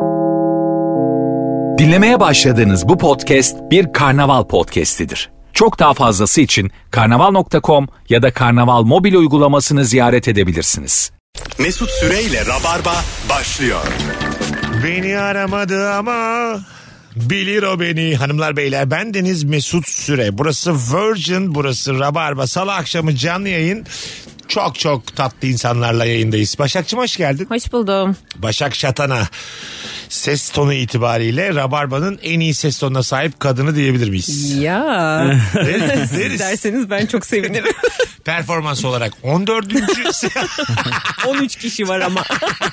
Dinlemeye başladığınız bu podcast bir karnaval podcastidir. Çok daha fazlası için karnaval.com ya da karnaval mobil uygulamasını ziyaret edebilirsiniz. Mesut Süreyle Rabarba başlıyor. Beni aramadı ama bilir o beni. Hanımlar beyler, bendeniz Mesut Süre. Burası Virgin, burası Rabarba. Salı akşamı canlı yayın. Çok çok tatlı insanlarla yayındayız. Başakçım hoş geldin. Hoş buldum. Başak Şatan'a ses tonu itibariyle Rabarba'nın en iyi ses tonuna sahip kadını diyebilir miyiz? Ya. Deriz. Derseniz ben çok sevinirim. Performans olarak 14. 13 kişi var ama.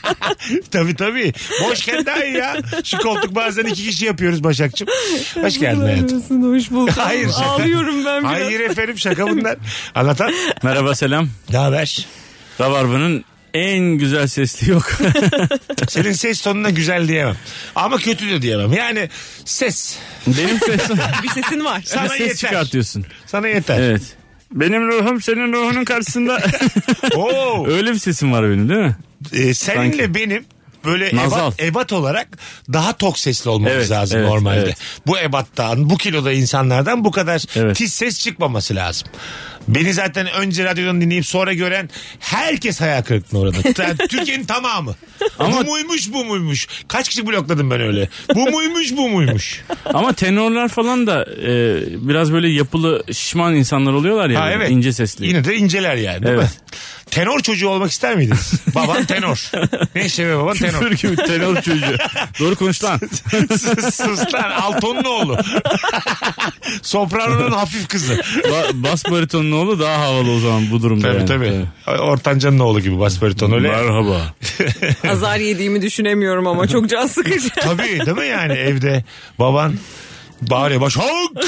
Tabii. Boşken daha iyi ya. Şu koltuk bazen 2 kişi yapıyoruz Başakçım. Hoş geldin hayatım. Hoş bulduk. Hayır şaka. Ağlıyorum ben biraz. Hayır efendim, şaka bunlar. Anlatan. Merhaba, selam. Ne haber? Rabarba'nın en güzel sesli yok. Senin ses tonuna güzel diyemem. Ama kötü de diyemem. Yani ses. Benim sesim. Bir sesin var. Sana ses yeter. çıkartıyorsun. Sana yeter. Evet. Benim ruhum senin ruhunun karşısında. Oo. Öyle bir sesim var benim, değil mi? Seninle Sanki. benim böyle Nazal. ebat olarak daha tok sesli olmamız Evet, lazım evet, normalde. evet. Bu ebattan, bu kiloda insanlardan bu kadar Evet. tiz ses çıkmaması lazım. Beni zaten önce radyodan dinleyip sonra gören herkes hayal kırıklığına uğradı. Yani Türkiye'nin tamamı. Ama- Bu muymuş. Kaç kişi blokladım ben öyle. Bu muymuş. Ama tenorlar falan da biraz böyle yapılı şişman insanlar oluyorlar ya. Ha, evet. İnce sesli. Yine de inceler yani, değil Evet. mi? Tenor çocuğu olmak ister miydiniz? Baban tenor. Ne işe be baban tenor. Küfür gibi tenor çocuğu. Doğru konuş lan. Sus lan, Alton'un oğlu. Soprano'nun hafif kızı. Bas baritonun oğlu daha havalı o zaman bu durumda. Tabii. Ortancanın oğlu gibi bas bariton öyle. Merhaba. Azar yediğimi düşünemiyorum ama çok can sıkıcı. Tabii, değil mi yani evde baban bağırıyor Başak.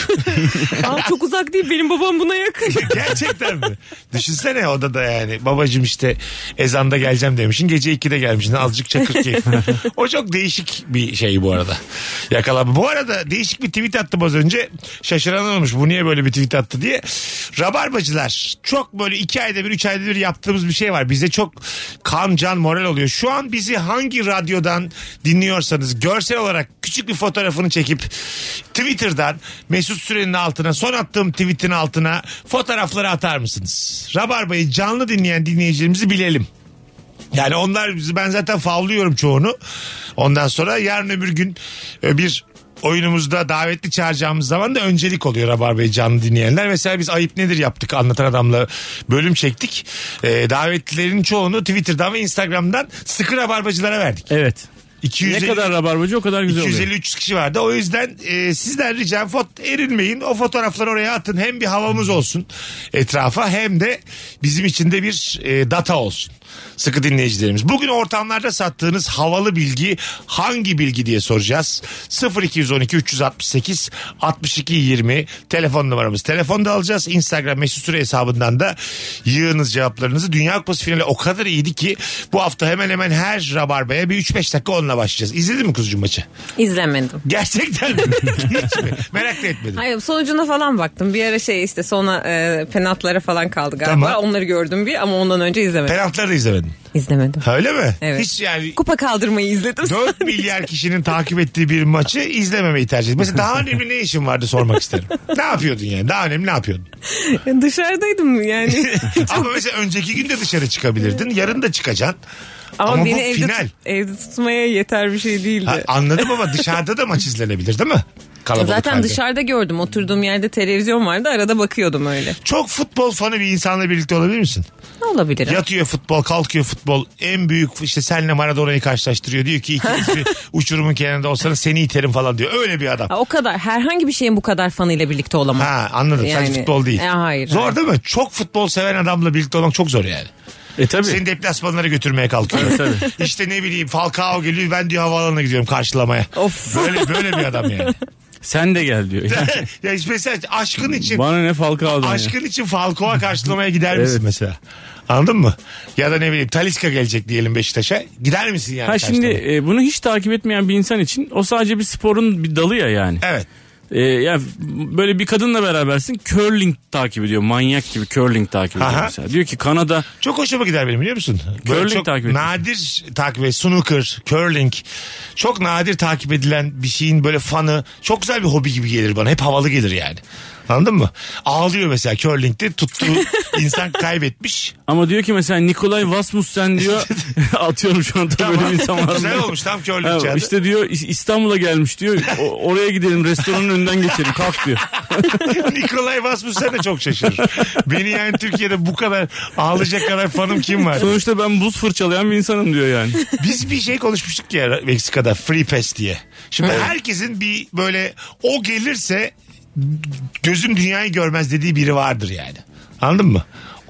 Aa, çok uzak değil, benim babam buna yakın. Gerçekten mi? Düşünsene odada yani. Babacım işte ezanda geleceğim demişsin. Gece 2'de gelmişsin. Azıcık çakır keyif. O çok değişik bir şey bu arada. Yakalama. Bu arada değişik bir tweet attım az önce. Şaşıran olmuş. Bu niye böyle bir tweet attı diye. Rabarbacılar çok böyle 2 ayda bir 3 ayda bir yaptığımız bir şey var. Bize çok kan can moral oluyor. Şu an bizi hangi radyodan dinliyorsanız görsel olarak küçük bir fotoğrafını çekip Twitter'dan Mesut Süren'in altına, son attığım tweet'in altına fotoğrafları atar mısınız? Rabarba'yı canlı dinleyen dinleyicilerimizi bilelim. Yani onlar, ben zaten favlıyorum çoğunu. Ondan sonra yarın öbür gün bir oyunumuzda davetli çağıracağımız zaman da öncelik oluyor Rabarba'yı canlı dinleyenler. Mesela biz Ayıp Nedir yaptık, Anlatan Adam'la bölüm çektik. Davetlilerin çoğunu Twitter'dan ve Instagram'dan sıkı Rabarbacılara verdik. Evet. 250, ne kadar rabarbacı o kadar güzel oluyor. 250-300 kişi vardı. O yüzden sizden ricam erinmeyin. O fotoğrafları oraya atın. Hem bir havamız olsun etrafa, hem de bizim için de bir data olsun. Sıkı dinleyicilerimiz. Bugün ortamlarda sattığınız havalı bilgi hangi bilgi diye soracağız. 0212 368 62 20 telefon numaramız. Telefonda alacağız. Instagram Mesut Süre hesabından da yığınız cevaplarınızı. Dünya Kupası finali o kadar iyiydi ki bu hafta hemen hemen her Rabarba'ya bir 3-5 dakika onunla başlayacağız. İzledin mi kuzucuğum maçı? İzlemedim. Gerçekten mi? Hiç mi? Merak da etmedim. Hayır, sonucuna falan baktım. Bir ara işte sonra penaltılara falan kaldı galiba. Tamam. Onları gördüm ama ondan önce izlemedim. Penaltıları da izlemedin. İzlemedim. Öyle mi? Evet. Hiç yani Kupa kaldırmayı izledim. 4 milyar kişinin takip ettiği bir maçı izlememeyi tercih ettim. Mesela daha önemli ne işin vardı sormak isterim. Ne yapıyordun yani? Daha önemli ne yapıyordun? Dışarıdaydım yani. Ama mesela önceki gün de dışarı çıkabilirdin. Yarın da çıkacaksın. Ama beni bu final. evde tutmaya yeter bir şey değildi. Ha, anladım ama dışarıda da maç izlenebilir değil mi? Kalabalık Zaten halde. dışarıda gördüm. Oturduğum yerde televizyon vardı. Arada bakıyordum öyle. Çok futbol fanı bir insanla birlikte olabilir misin? Ne olabilir? Yatıyor futbol, kalkıyor futbol. En büyük işte senle Maradona'yı karşılaştırıyor. Diyor ki ikiniz bir uçurumun kenarında olsanız seni iterim falan diyor. Öyle bir adam. Ha, o kadar. Herhangi bir şeyin bu kadar fanıyla birlikte olamam. Ha, anladım. Sadece Yani, futbol değil. hayır. Zor hayır. değil mi? Çok futbol seven adamla birlikte olmak çok zor yani. Tabii. Seni deplasmanlara götürmeye kalkıyor. Tabii. İşte ne bileyim Falcao geliyor, ben diyor havaalanına gidiyorum karşılamaya. Of. Böyle bir adam yani. Sen de gel diyor. Ya işte mesela aşkın için Bana ne Falcao'dan ya. aşkın için Falcao'ya karşılamaya gider misin Evet. mesela? Anladın mı? Ya da ne bileyim Talisca gelecek diyelim Beşiktaş'a. Gider misin yani? Ha şimdi karşılamaya? bunu hiç takip etmeyen bir insan için o sadece bir sporun bir dalı ya yani. Evet. Yani böyle bir kadınla berabersin, curling takip ediyor. Manyak gibi curling takip ediyor Aha. mesela. Diyor ki Kanada... Çok hoşuma gider benim, biliyor musun? Böyle Curling çok takip ediyorsun. nadir takip edilen, snooker, curling. Çok nadir takip edilen bir şeyin böyle fanı. Çok güzel bir hobi gibi gelir bana. Hep havalı gelir yani. Anladın mı? Ağlıyor mesela curling'de, tuttuğu insan kaybetmiş. Ama diyor ki mesela Nikolay Vasmussen diyor. Atıyorum şu anda böyle bir insan var mı? Güzel olmuş, tam curling çağında. İşte diyor İstanbul'a gelmiş diyor. Oraya gidelim, restoranın önünden geçelim, kalk diyor. Nikolay Vasmussen de çok şaşırır. Beni yani Türkiye'de bu kadar ağlayacak kadar fanım kim var? Sonuçta ben buz fırçalayan bir insanım diyor yani. Biz bir şey konuşmuştuk ya Meksika'da, Free Pass diye. Şimdi herkesin bir böyle o gelirse gözüm dünyayı görmez dediği biri vardır yani. Anladın mı?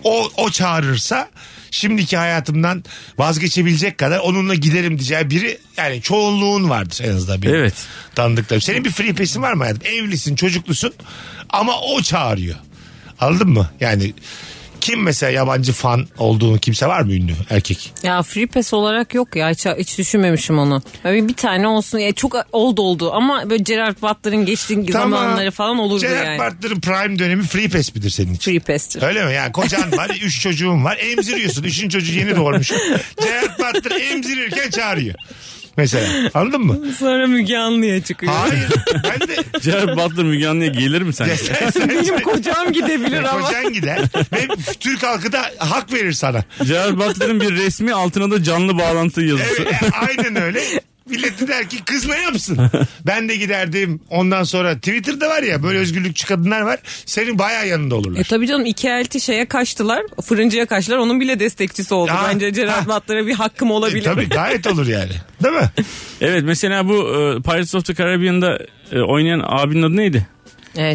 O çağırırsa şimdiki hayatımdan vazgeçebilecek kadar onunla giderim diyeceği biri, yani çoğunluğun vardır en azından benim. Evet. Tanıdıklarım. Senin bir free pass'in var mı hayatım? Evlisin, çocuklusun ama o çağırıyor. Anladın mı? Yani kim mesela yabancı fan olduğunu, kimse var mı ünlü erkek? Ya free pass olarak yok ya, hiç düşünmemişim onu. Böyle bir tane olsun ya, çok oldu ama böyle Gerard Butler'ın geçtiği zamanları falan olurdu Gerard yani. Gerard Butler'ın prime dönemi free pass midir senin için? Free pass'tir. Öyle mi? Yani kocan var, 3 çocuğun var, emziriyorsun. 3. çocuğu yeni doğurmuş. Gerard Butler emzirirken çağırıyor. Mesela, anladın mı? Sonra Müge Anlı'ya çıkıyor. Hayır, ben de... Gerard Butler Müge Anlı'ya gelir mi sence? Benim kocam gidebilir ama. Kocan gider ve Türk halkı da hak verir sana. Gerard Butler'ın bir resmi, altına da canlı bağlantı yazısı. Evet, aynen öyle. Millet de der ki kız ne yapsın? Ben de giderdim. Ondan sonra Twitter'da var ya böyle özgürlükçü kadınlar var. Senin bayağı yanında olurlar. Tabii canım, iki elti şeye kaçtılar. Fırıncıya kaçtılar. Onun bile destekçisi oldu. Ha, Bence Gerard Butler'a bir hakkım olabilir. Tabii gayet olur yani. Değil mi? Evet, mesela bu Pirates of the Caribbean'da oynayan abinin adı neydi? Ne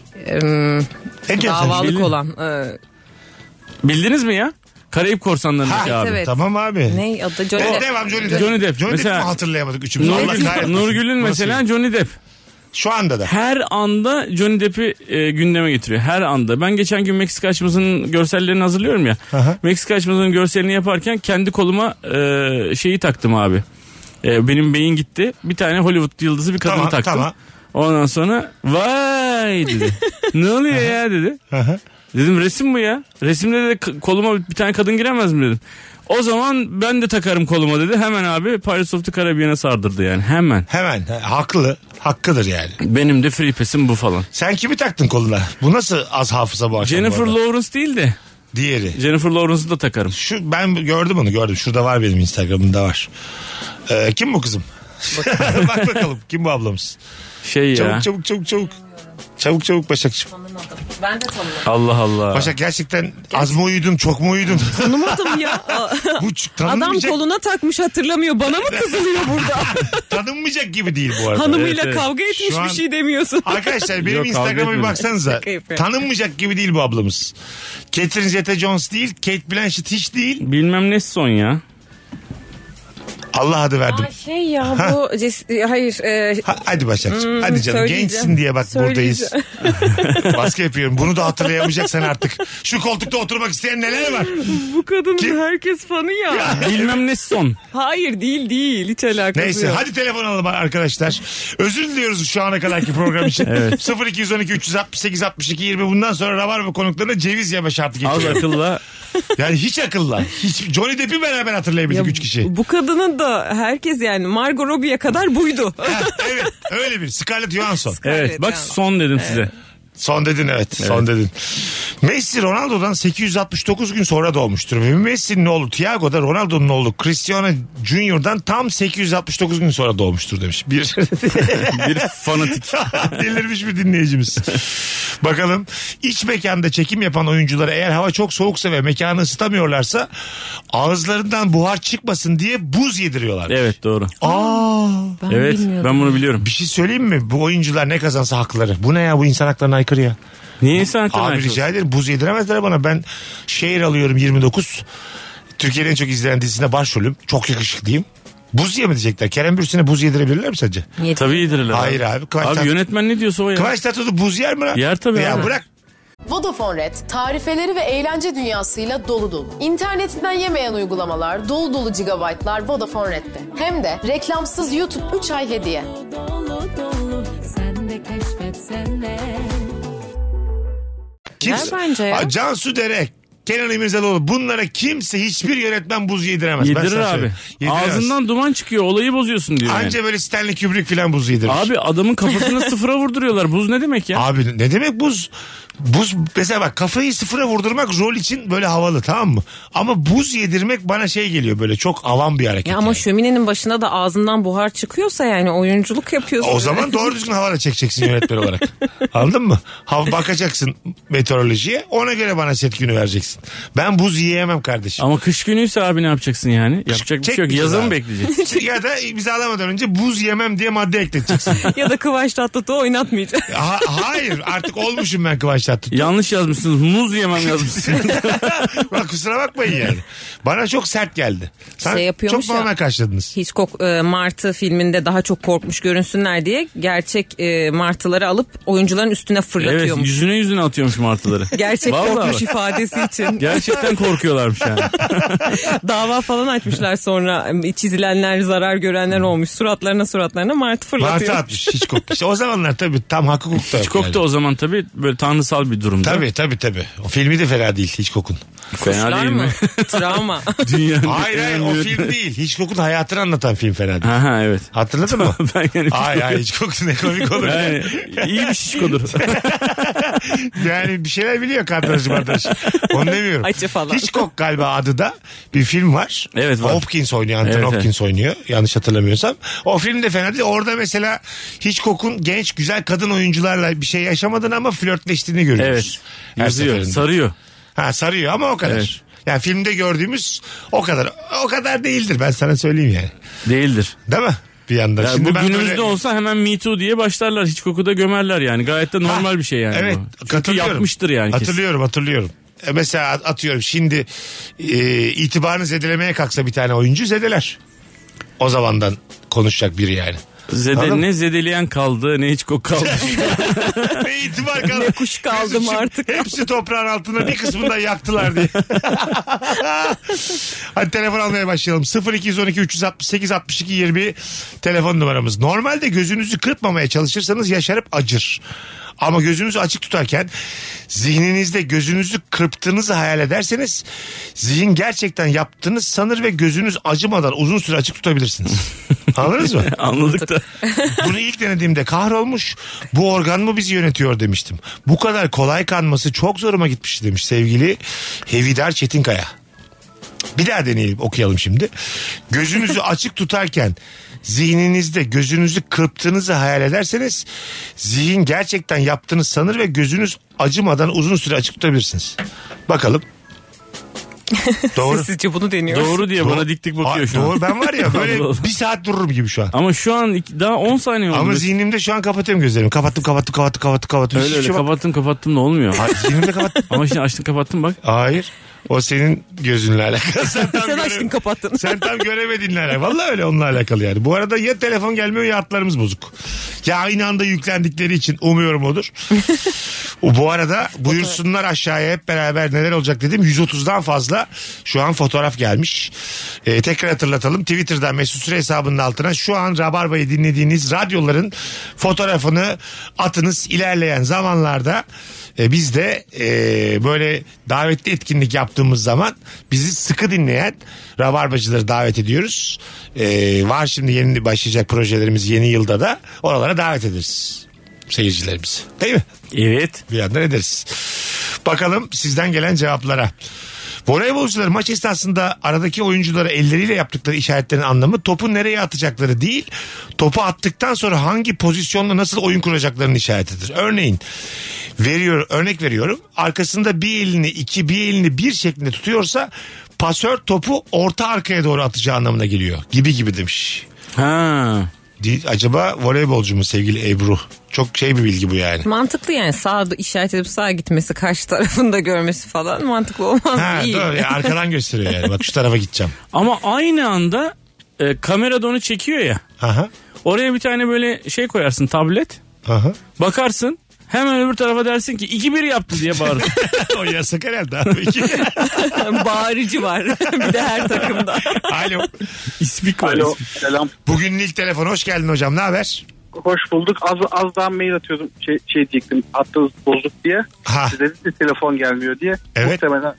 diyorsun? Davalık Bildin. olan. Bildiniz mi ya? Karayip Korsanları'ndaki Ha, abi. evet. Tamam abi. Ne adı? Johnny Evet, Depp. devam Johnny Depp. Johnny Depp. Johnny Depp'i Mesela- mi hatırlayamadık üçümüz? Allah kahretmesin. Nurgül'ün Nasıl? mesela Johnny Depp. Şu anda da. Her anda Johnny Depp'i gündeme getiriyor. Her anda. Ben geçen gün Meksika açmasının görsellerini hazırlıyorum ya. Aha. Meksika açmasının görselini yaparken kendi koluma şeyi taktım abi. Benim beyin gitti. Bir tane Hollywood yıldızı bir kadını Tamam, taktım. tamam. Ondan sonra vay dedi. Ne oluyor ya dedi. Aha. Dedim resim bu ya. Resimde de koluma bir tane kadın giremez mi dedim. O zaman ben de takarım koluma dedi. Hemen abi Pirates of the Caribbean'e sardırdı yani. Hemen. Hemen. Haklı. Hakkıdır yani. Benim de free pass'im bu falan. Sen kimi taktın koluna? Bu nasıl az hafıza bu akşam? Jennifer bu arada? Lawrence değil de Diğeri. Jennifer Lawrence'ı da takarım. Şu, ben gördüm onu, gördüm. Şurada var, benim Instagram'ımda var. Kim bu kızım? Bak bakalım. Kim bu ablamız? Şey ya. Çabuk. Çabuk Başakçığım. Ben de tanımadım. Allah Allah. Başak gerçekten az mı uyudun, çok mu uyudun? Tanımadım ya. Bu Adam tanınmayacak, koluna takmış, hatırlamıyor. Bana mı kızılıyor burada? tanınmayacak gibi değil bu arada. Hanımıyla Evet. kavga etmiş, Şu an- bir şey demiyorsun. Arkadaşlar benim Yok, kavga Instagram'a bir etmedim. baksanıza. Şaka yapıyorum. Tanınmayacak gibi değil bu ablamız. Catherine Zeta-Jones değil, Kate Blanchett hiç değil. Bilmem ne son ya. Allah adı verdim. Şey ya bu hayır. Hadi Başakçığım. Hadi canım, söyleyeceğim. gençsin diye bak buradayız. Baskı yapıyorum. Bunu da hatırlayamayacaksan artık. Şu koltukta oturmak isteyen neler var? Bu kadının Kim? herkes fanı ya. Bilmem ne son. Hayır değil hiç alakası Neyse yok. hadi telefon alalım arkadaşlar. Özür diliyoruz şu ana kadarki program için. 0212 368 62 20 bundan sonra Rabarba konuklarına ceviz yeme şartı Az getiriyor. akılla. Yani hiç akılla. Hiç Johnny Depp'i beraber hatırlayabildik Ya 3 kişi. Bu kadının da herkes yani Margot Robbie'ye kadar buydu. Ha, evet öyle bir Scarlett Johansson. Evet bak yani. son dedim size. Son dedin, evet. Son dedin. Messi Ronaldo'dan 869 gün sonra doğmuştur. Ve Messi'nin oğlu Thiago da Ronaldo'nun oğlu Cristiano Junior'dan tam 869 gün sonra doğmuştur demiş. Bir fanatik. delirmiş bir dinleyicimiz. Bakalım, iç mekanda çekim yapan oyunculara eğer hava çok soğuksa ve mekanı ısıtamıyorlarsa ağızlarından buhar çıkmasın diye buz yediriyorlar. Evet doğru. Ben Evet bilmiyordum. ben bunu biliyorum. Bir şey söyleyeyim mi? Bu oyuncular ne kazansa hakları. Bu ne ya, bu insan haklarına aykırı ya. Niye insan haklarına Abi aykırı? rica ederim, buz yediremezler bana. Ben şehir alıyorum 29. Türkiye'nin en çok izlenen dizisinde başrolüm. Çok yakışıklıyım. Buz yemeyecekler. Kerem Bürsin'e buz yedirebilirler mi sence? Tabii yedirirler. Hayır abi. Abi yönetmen ne diyorsa o ya. Kıvanç Tatlıtuğ buz yer mi lan? Yer tabii Ya abi. bırak. Vodafone Red, tarifeleri ve eğlence dünyasıyla dolu dolu. İnternetinden yemeyen uygulamalar, dolu dolu gigabaytlar Vodafone Red'de. Hem de reklamsız YouTube 3 ay hediye. Dolu dolu sen de keşfet Güzel bence ya. Cansu Dere, Kenan İmirzalıoğlu, bunlara kimse, hiçbir yönetmen buz yediremez. Yedirir abi. Ağzından duman çıkıyor, olayı bozuyorsun diyor. Anca yani. böyle Stanley Kubrick falan buz yedirir. Abi adamın kafasını sıfıra vurduruyorlar. Buz ne demek ya? Abi ne demek buz? Buz mesela bak, kafayı sıfıra vurdurmak rol için böyle havalı, tamam mı? Ama buz yedirmek bana şey geliyor, böyle çok avam bir hareket. Ya ama yani. şöminenin başına da ağzından buhar çıkıyorsa yani oyunculuk yapıyorsun. O zaman doğru düzgün hava da çekeceksin yönetmen olarak. Anladın mı? Bakacaksın meteorolojiye, ona göre bana set günü vereceksin. Ben buz yiyemem kardeşim. Ama kış günüyse abi ne yapacaksın yani? Yapacak bir şey yok. Yazın mı bekleyeceksin? Ya da imzalamadan önce buz yemem diye madde ekleteceksin. Ya da Kıvanç Tatlıtuğ oynatmayacak. Hayır, artık olmuşum ben Kıvanç Tatlıtuğ. Yanlış yazmışsınız. Muz yemem yazmışsınız. Bak kusura bakmayın yani. Bana çok sert geldi. Sen Şey yapıyormuş çok normal ya, karşıladınız. Hitchcock Martı filminde daha çok korkmuş görünsünler diye gerçek martıları alıp oyuncuların üstüne Evet, fırlatıyormuş. yüzüne atıyormuş martıları. Gerçek Vallahi korkmuş bak. ifadesi için. Gerçekten korkuyorlarmış yani. Dava falan açmışlar sonra, çizilenler, zarar görenler olmuş. Suratlarına martı fırlatıyor. Martı atmış Hitchcock. İşte o zamanlar tabii tam hakkı hukukta yok. Hitchcock da o zaman tabii böyle tanrısal bir durumda. Tabii. O filmi de fena değil Hitchcock'un. Fena Kuşlar değil mı? mi? Travma. Dünyanın Hayır o film değil. Hitchcock'un hayatını anlatan film fena değil. Aha evet. Hatırladın mı? Ben yani Hayır Hitchcock'un ne komik olur. yani iyi bir şişkodur. Yani bir şeyler biliyor kardeşim. Onu demiyorum. Açı falan. Hitchcock galiba adı da bir film var. Evet, var. Hopkins oynuyor. Anthony Evet, Hopkins oynuyor. Yanlış hatırlamıyorsam. O film de fena değil. Orada mesela Hitchcock'un genç güzel kadın oyuncularla bir şey yaşamadığını ama flörtleştiğini görüyoruz. Evet. Her Yazıyor. seferinde. Sarıyor. Sarıyor ama o kadar. Evet. Yani filmde gördüğümüz o kadar. O kadar değildir, ben sana söyleyeyim yani. Değildir. Değil mi? Bir yandan. Ya Şimdi bu ben günümüzde böyle... olsa hemen Me Too diye başlarlar. Hiç koku da gömerler yani. Gayet de normal bir şey yani. Evet, bu. Çünkü katılıyorum. yapmıştır yani kesin. Hatırlıyorum. Mesela atıyorum şimdi itibarını zedelemeye kalksa bir tane oyuncu zedeler. O zamandan konuşacak biri yani. Ne zedeleyen kaldı ne hiç kok kaldı. Ne itibar kaldı. Ne kuş kaldı mı artık? Hepsi toprağın altında, bir kısmını da yaktılar diye. Hadi telefon almaya başlayalım. 0212 368 62 20 telefon numaramız. Normalde gözünüzü kırpmamaya çalışırsanız yaşarıp acır. Ama gözünüzü açık tutarken zihninizde gözünüzü kırptığınızı hayal ederseniz zihin gerçekten yaptığınız sanır ve gözünüz acımadan uzun süre açık tutabilirsiniz. Anladınız mı? Anladık da. Bunu ilk denediğimde kahrolmuş, bu organ mı bizi yönetiyor demiştim. Bu kadar kolay kanması çok zoruma gitmiş demiş sevgili Hevidar Çetinkaya. Bir daha deneyelim, okuyalım şimdi. Gözünüzü açık tutarken zihninizde gözünüzü kırptığınızı hayal ederseniz zihin gerçekten yaptığınız sanır ve gözünüz acımadan uzun süre açık tutabilirsiniz. Bakalım. Doğru. Sessizce bunu deniyoruz. Doğru diye bana dik dik bakıyor şu an. Doğru, ben var ya böyle Allah Allah. bir saat dururum gibi şu an. Ama şu an daha 10 saniye oldu. Ama zihnimde şu an kapatıyorum gözlerimi. Kapattım. Öyle Hiçbir şey bak- kapattım da olmuyor. Hayır, zihnimde kapattım. Ama şimdi açtın kapattın bak. Hayır. O senin gözünle alakalı. Sen açtın kapattın. Sen tam göremediğinle alakalı. Vallahi öyle, onunla alakalı yani. Bu arada ya telefon gelmiyor ya hatlarımız bozuk. Ya aynı anda yüklendikleri için umuyorum odur. Bu arada buyursunlar aşağıya, hep beraber neler olacak dedim. 130'dan fazla şu an fotoğraf gelmiş. Tekrar hatırlatalım. Twitter'dan Mesut Süre hesabının altına şu an Rabarba'yı dinlediğiniz radyoların fotoğrafını atınız. İlerleyen zamanlarda biz de böyle davetli etkinlik yaptığımız zaman bizi sıkı dinleyen Rabarbacıları davet ediyoruz. Var şimdi yeni başlayacak projelerimiz yeni yılda da, oralara davet ederiz seyircilerimizi. Değil mi? Evet. Bir yandan ederiz. Bakalım sizden gelen cevaplara. Voleybolcular maç esnasında aradaki oyunculara elleriyle yaptıkları işaretlerin anlamı topu nereye atacakları değil, topu attıktan sonra hangi pozisyonla nasıl oyun kuracaklarının işaretidir. Örneğin örnek veriyorum. Arkasında bir elini bir şeklinde tutuyorsa pasör topu orta arkaya doğru atacağı anlamına geliyor. Gibi demiş. Ha. Acaba voleybolcu mu sevgili Ebru? Çok bir bilgi bu yani. Mantıklı yani, sağa işaret edip sağa gitmesi, karşı tarafında görmesi falan mantıklı olmaz. İyi. Doğru ya, arkadan gösteriyor yani. Bak şu tarafa gideceğim. Ama aynı anda kamera da onu çekiyor ya. Aha. Oraya bir tane böyle şey koyarsın, tablet. Aha. Bakarsın. Hemen öbür tarafa dersin ki 2-1 yaptı diye bağırır. O yasak herhalde abi. Bağırıcı var bir de her takımda. Alo. İspik var. Alo, ispik. selam. Bugünün ilk telefonu, hoş geldin hocam, ne haber? hoş bulduk. Az daha mail atıyordum. Şey diyecektim. Hattınız bozuk diye. Ha. Size de telefon gelmiyor diye. Evet.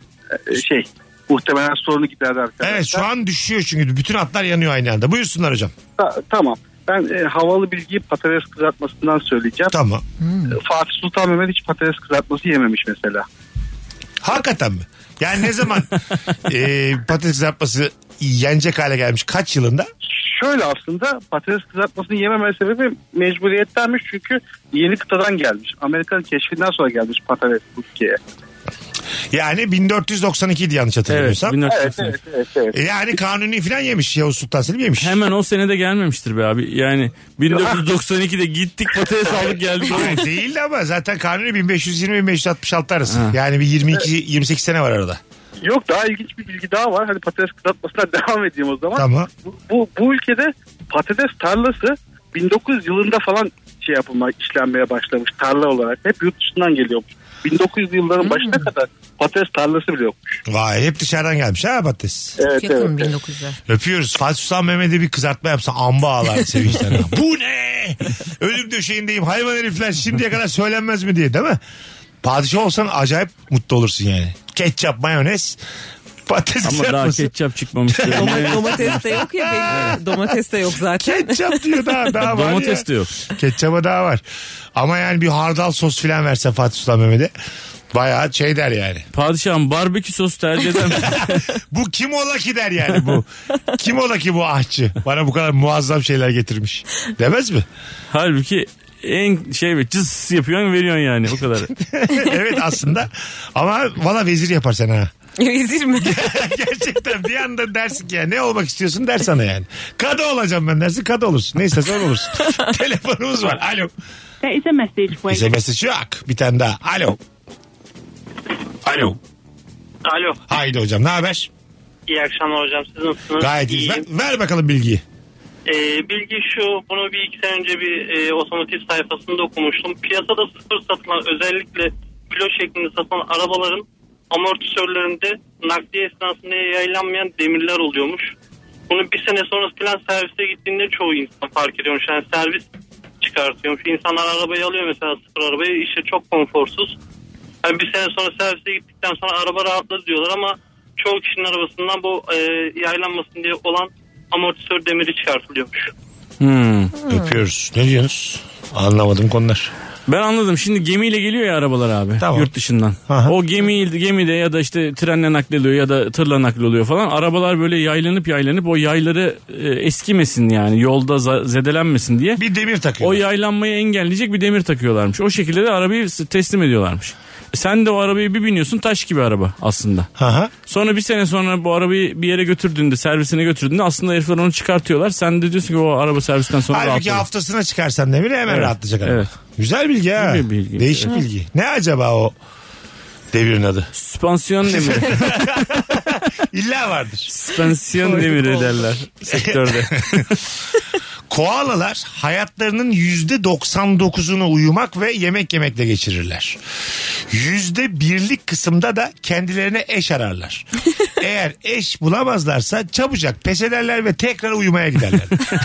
Muhtemelen sorunu giderdi arkadaşlar. Evet, şu an düşüyor çünkü bütün hatlar yanıyor aynı anda. Buyursunlar hocam. Tamam. Ben havalı bilgiyi patates kızartmasından söyleyeceğim. Tamam. Fatih Sultan Mehmet hiç patates kızartması yememiş mesela. Hakikaten mi? Yani ne zaman patates kızartması yenecek hale gelmiş? Kaç yılında? Şöyle aslında patates kızartmasını yememe sebebi mecburiyettenmiş. Çünkü yeni kıtadan gelmiş. Amerika'nın keşfinden sonra gelmiş patates Türkiye'ye. Yani 1492'ydi yanlış hatırlamıyorsam. Evet. Yani Kanuni falan yemiş. Yavuz Sultan Selim yemiş. Hemen o senede gelmemiş be abi. Yani 1992'de gittik patates aldık geldik. Hayır, değildi ama zaten Kanuni 1520-1566 arası. Yani bir 22-28 sene var arada. Yok, daha ilginç bir bilgi daha var. Hadi patates kızartmasına devam edeyim o zaman. Tamam. Bu ülkede patates tarlası 1900 yılında falan işlenmeye başlamış tarla olarak. Hep yurt dışından geliyormuş. 1900 yılların başına kadar patates tarlası bile yokmuş. Vay, hep dışarıdan gelmiş ha patates. Evet, yakın evet. 1900'ler. Öpüyoruz. Fatih Sultan Mehmet'e bir kızartma yapsa amba ağlar sevinçten. Bu ne? Ölüm döşeğindeyim, hayvan herifler, şimdiye kadar söylenmez mi diye, değil mi? Padişah olsan acayip mutlu olursun yani. Ketçap, mayonez, patates Ama daha kızartması. ketçap çıkmamış. Domates de yok ya belli. Domates de yok zaten. Ketçap diyor daha var ya. Domates de yok. Ketçaba daha var. Ama yani bir hardal sos filan verse Fatih Sultan Mehmet'e bayağı şey der yani. Padişahım barbekü sos tercih eder misin? Bu kim ola ki der yani bu. Kim ola ki bu ahçı. Bana bu kadar muazzam şeyler getirmiş. Demez mi? Halbuki en cız yapıyorsun veriyorsun yani o kadar. Evet aslında. Ama valla vezir yapar sen ha. Vezir mi? Gerçekten bir anda dersin ki ya, ne olmak istiyorsun der sana yani. Kadı olacağım ben dersin, kadı olursun. Ne istersen olursun. Telefonumuz var. Alo. There is a message waiting. Bize mesaj yok. Bir tane daha. Alo. Alo. Alo. Haydi hocam, ne haber? İyi akşamlar hocam. Siz nasılsınız? Gayet iyi. Ver bakalım bilgiyi. Bilgi şu. Bunu bir iki sene önce bir otomotiv sayfasında okumuştum. Piyasada sıfır satılan, özellikle kilo şeklinde satılan arabaların amortisörlerinde nakliye esnasında yaylanmayan demirler oluyormuş. Bunu bir sene sonrası falan servise gittiğinde çoğu insan fark ediyormuş. Yani servis çıkartıyormuş. İnsanlar arabayı alıyor mesela, sıfır arabayı, işte çok konforsuz. Yani bir sene sonra servise gittikten sonra araba rahatladı diyorlar ama çoğu kişinin arabasından bu yaylanmasın diye olan amortisör demiri çıkartılıyormuş. Öpüyoruz. Ne diyorsunuz? Anlamadım konular. Ben anladım. Şimdi gemiyle geliyor ya arabalar abi. Tamam. Yurt dışından. Aha. O gemide ya da işte trenle naklediyor ya da tırla naklediyor falan. Arabalar böyle yaylanıp o yayları eskimesin yani. Yolda zedelenmesin diye. Bir demir takıyor. O yaylanmayı engelleyecek bir demir takıyorlarmış. O şekilde de arabayı teslim ediyorlarmış. Sen de o arabayı bir biniyorsun, taş gibi araba aslında. Aha. Sonra bir sene sonra bu arabayı bir yere götürdüğünde, servisine götürdüğünde aslında herifler onu çıkartıyorlar. Sen de diyorsun ki o araba servisten sonra Halbuki rahatlıyor. haftasına çıkarsan demiri hemen rahatlayacak araba. Evet. Güzel bilgi ha. Güzel bilgi. Değişik Evet. bilgi. Ne acaba o demirin adı? Süspansiyon demiri. İlla vardır. Süspansiyon demiri derler sektörde. Koalalar hayatlarının %99'unu uyumak ve yemek yemekle geçirirler. %1'lik kısımda da kendilerine eş ararlar. Eğer eş bulamazlarsa çabucak pes ederler ve tekrar uyumaya giderler.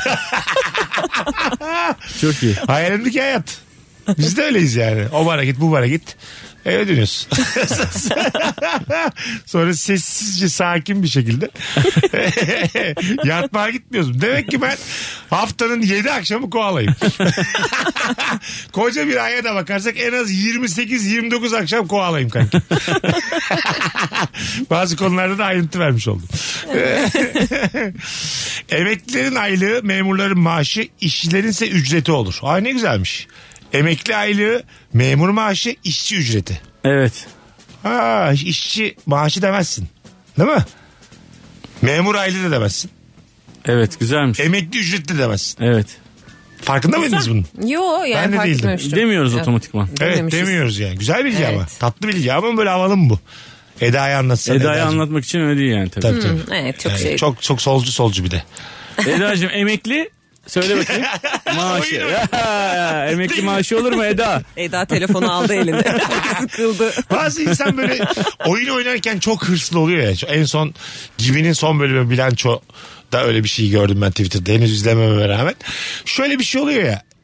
Çok iyi. Hayalimdeki hayat. Biz de öyleyiz yani. O bara git, bu bara git. Eve dönüyorsun. Sonra sessizce, sakin bir şekilde yatmaya gitmiyorsun. Demek ki ben haftanın 7 akşamı koalayım. Koca bir aya da bakarsak en az 28-29 akşam koalayım kanka. Bazı konularda da ayrıntı vermiş oldum. Emeklilerin aylığı, memurların maaşı, işçilerin ise ücreti olur. Ay ne güzelmiş. Emekli aylığı, memur maaşı, işçi ücreti. Evet. Ha, işçi maaşı demezsin. Değil mi? Memur aylığı da demezsin. Evet, güzelmiş. Emekli ücreti de demezsin. Evet. Farkında mıydınız bunun? Yo yani Ben de fark değildim. etmemiştim. Demiyoruz otomatikman. Evet, Dememişiz. demiyoruz yani. Güzel bilgi Evet. ama. Tatlı bilgi ama böyle havalı mı bu? Eda'yı anlatsan. Eda'yı Eda'cığım. anlatmak için öyle değil yani tabii. Tabii tabii. Evet çok Yani şey. çok solcu bir de. Eda'cığım emekli söyle bakayım. Maaşı. Ya, emekli maaşı olur mu Eda? Eda telefonu aldı eline. Sıkıldı. Bazı insan böyle oyun oynarken çok hırslı oluyor ya. En son Gibi'nin son bölümü bilanço da öyle bir şey gördüm ben Twitter'da. Henüz izlememe rağmen. Şöyle bir şey oluyor ya.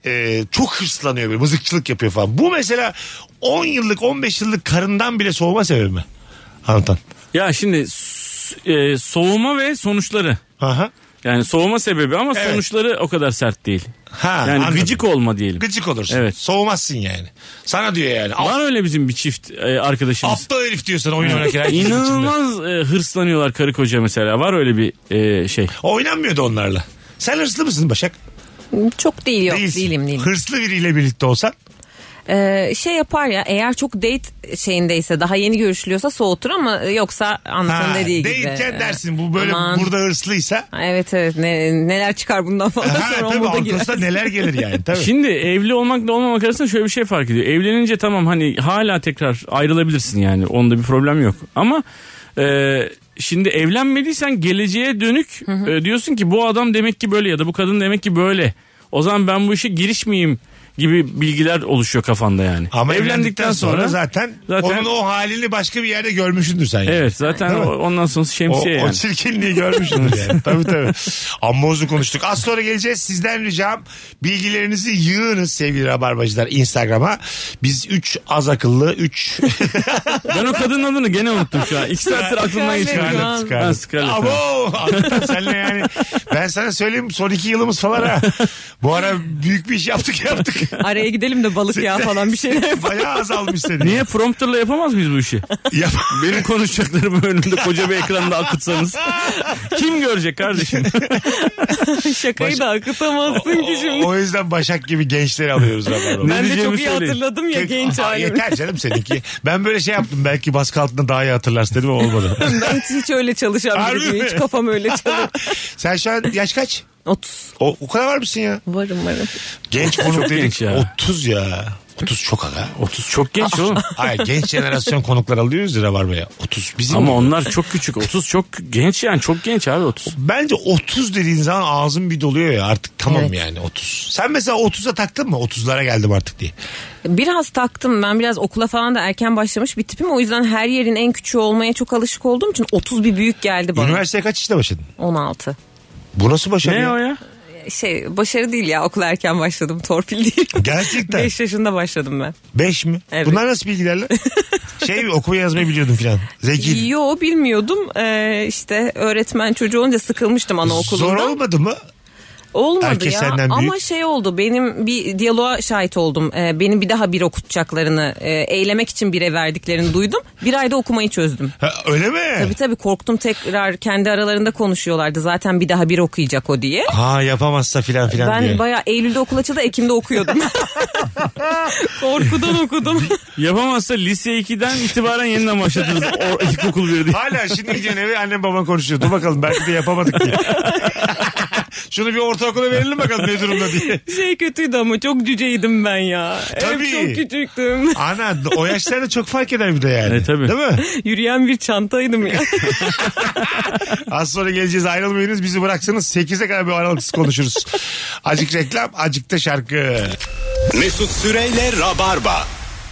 çok hırslanıyor, böyle mızıkçılık yapıyor falan. Bu mesela 10 yıllık 15 yıllık karından bile soğuma sebebi mi? Anlatan. Ya şimdi soğuma ve sonuçları. Aha. Yani soğuma sebebi ama Evet. sonuçları o kadar sert değil. Ha, Yani anladım. gıcık olma diyelim. Gıcık olursun. Evet. Soğumazsın yani. Sana diyor yani. Var öyle bizim bir çift arkadaşımız. Aptal herif diyorsun oyun oynarken. herkesin içinde. İnanılmaz hırslanıyorlar karı koca mesela. Var öyle bir şey. Oynanmıyordu onlarla. Sen hırslı mısın Başak? Çok değil, yok Değilsin. değilim. Hırslı biriyle birlikte olsan. Şey yapar ya, eğer çok date şeyindeyse, daha yeni görüşülüyorsa soğutur ama yoksa Anlatan dediği gibi. Değilken dersin bu böyle Aman. burada hırslıysa. Evet neler çıkar bundan falan Ha, sonra tabii umuda girer. arkasında neler gelir yani. Tabii. Şimdi evli olmakla olmamak arasında şöyle bir şey fark ediyor. Evlenince tamam hani hala tekrar ayrılabilirsin yani. Onda bir problem yok. Ama şimdi evlenmediysen geleceğe dönük diyorsun ki bu adam demek ki böyle ya da bu kadın demek ki böyle. O zaman ben bu işe girişmeyeyim gibi bilgiler oluşuyor kafanda yani. Ama evlendikten sonra zaten onun o halini başka bir yerde görmüşsündür sen yani. Evet zaten ondan sonra şemsiye yani. O çirkinliği görmüşsündür yani. Tabii. Amma uzun konuştuk. Az sonra geleceğiz. Sizden ricam bilgilerinizi yığınız sevgili Rabarbacılar Instagram'a. Biz 3 az akıllı 3. Ben o kadının adını gene unuttum şu an. 2 saattir aklımdan geçiyor. Scarlett. Abo. Senle yani. Ben sana söyleyeyim son 2 yılımız falan ha. Bu ara büyük bir iş yaptık. Araya gidelim de balık yağı falan bir şeyler yapalım. Bayağı azalmış senin. Niye prompterla yapamaz mıyız bu işi? Benim konuşacaklarımı önümde koca bir ekranda akıtsanız. Kim görecek kardeşim? Şakayı da akıtamazsın ki şimdi. O yüzden Başak gibi gençleri alıyoruz. Ben de çok iyi hatırladım ya genç halimi. Yeter canım seninki. Ben böyle şey yaptım. Belki baskı altında daha iyi hatırlarsın dedim ama olmadı. Ben hiç öyle çalışan biri değil. Hiç kafam öyle çalışıyor. Sen şu an yaş kaç? 30. O kadar var mısın ya? Varım. Genç konuk dedik. Genç ya. 30 ya. 30 çok aga. 30 çok genç oğlum. Hayır genç jenerasyon konuklar alıyoruz ya Rabarba'ya. 30 bizim. Ama onlar çok küçük. 30 çok genç yani. Çok genç abi 30. Bence 30 dediğin zaman ağzın bir doluyor ya artık tamam Evet. yani 30. Sen mesela 30'a taktın mı? 30'lara geldim artık diye. Biraz taktım. Ben biraz okula falan da erken başlamış bir tipim. O yüzden her yerin en küçüğü olmaya çok alışık olduğum için 30 bir büyük geldi bana. Üniversiteye kaç yaşında başladın? 16. Bu nasıl başarı? Ne o ya? Başarı değil ya, okula erken başladım, torpil değil. Gerçekten. 5 yaşında başladım ben. 5 mi? Evet. Bunlar nasıl bilgilerle? Okuma yazmayı biliyordum filan. Zeki. Yo bilmiyordum. İşte öğretmen çocuğu olunca sıkılmıştım anaokulunda. Zor olmadı mı? Olmadı Herkes ya senden büyük. ama şey oldu, benim bir diyaloğa şahit oldum. Benim bir daha bir okutacaklarını, eylemek için bire verdiklerini duydum. Bir ayda okumayı çözdüm. Ha, öyle mi? Tabii korktum, tekrar kendi aralarında konuşuyorlardı zaten bir daha bir okuyacak o diye. Ha yapamazsa filan diye. Ben bayağı Eylül'de okul açıldı, Ekim'de okuyordum. Korkudan okudum. Yapamazsa lise 2'den itibaren yeniden başladınız. İlkokul 1'de. Hala şimdi gidiyorsun eve annem baban konuşuyor. Dur bakalım belki de yapamadık diye. Şunu bir ortaokula verelim bakalım ne durumda diye. Kötüydü ama çok cüceydim ben ya. Tabii. Çok küçüktüm. Ana o yaşlarda çok fark eder bir de yani. Tabii. Değil mi? Yürüyen bir çantaydım ya. Az sonra geleceğiz, ayrılmayınız, bizi bıraksanız 8'e kadar bir aralıksız konuşuruz. Acık reklam, acık da şarkı. Mesut Süreyle Rabarba.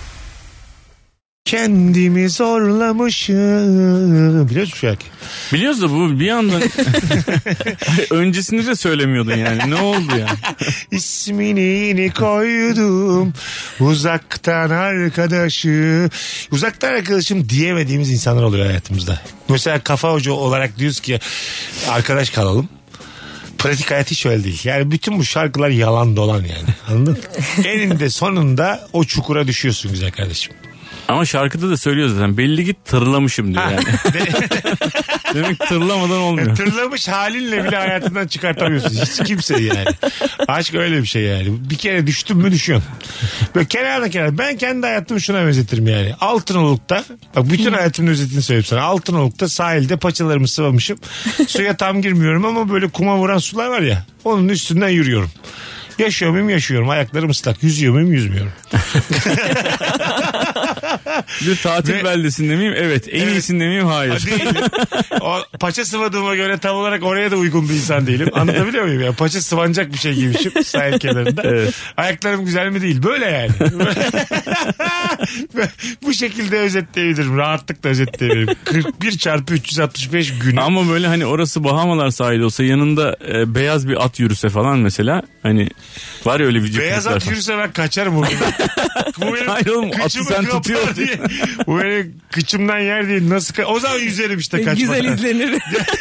Kendimi zorlamışım. Biliyor musun şarkı? Biliyoruz da bu bir yandan öncesinde de söylemiyordun yani. Ne oldu yani? İsmini koydum uzaktan arkadaşı. Uzaktan arkadaşım diyemediğimiz insanlar oluyor hayatımızda. Mesela kafa hoca olarak diyoruz ki arkadaş kalalım. Pratik hayat hiç öyle değil. Yani bütün bu şarkılar yalan dolan yani. Anladın mı? Eninde sonunda o çukura düşüyorsun güzel kardeşim. Ama şarkıda da söylüyor zaten. Belli ki tırlamışım diyor yani. Demek tırlamadan olmuyor. Tırlamış halinle bile hayatından çıkartamıyorsun. Hiç kimseyi yani. Aşk öyle bir şey yani. Bir kere düştün mü düşüyorsun. Böyle kenarda. Ben kendi hayatımı şuna benzetirim yani. Altınoluk'ta, bak bütün hayatımın özetini söyleyeyim sana. Altınoluk'ta sahilde paçalarımı sıvamışım. Suya tam girmiyorum ama böyle kuma vuran sular var ya. Onun üstünden yürüyorum. Yaşıyor muyum? Yaşıyorum. Ayaklarım ıslak. Yüzüyor muyum? Yüzmüyorum. Bir tatil beldesinde miyim? Evet. En iyisinde miyim? Hayır. Değilim. O paça sıvadığıma göre tam olarak oraya da uygun bir insan değilim. Anlatabiliyor muyum ya? Paça sıvanacak bir şey giymişim sahil kenarında. Evet. Ayaklarım güzel mi değil? Böyle yani. Bu şekilde özetleyebilirim. Rahatlıkla özetleyebilirim. 41x365 günü. Ama böyle hani orası Bahamalar sahili olsa yanında beyaz bir at yürüse falan mesela. Hani var ya öyle video. Beyaz at yürüse ben kaçarım bugün. Bu benim Hayır oğlum, atı kıçımı sen kapar tutuyor. diye. Bu benim kıçımdan yer değil. Nasıl o zaman yüzerim işte kaçmadan. Güzel izlenir.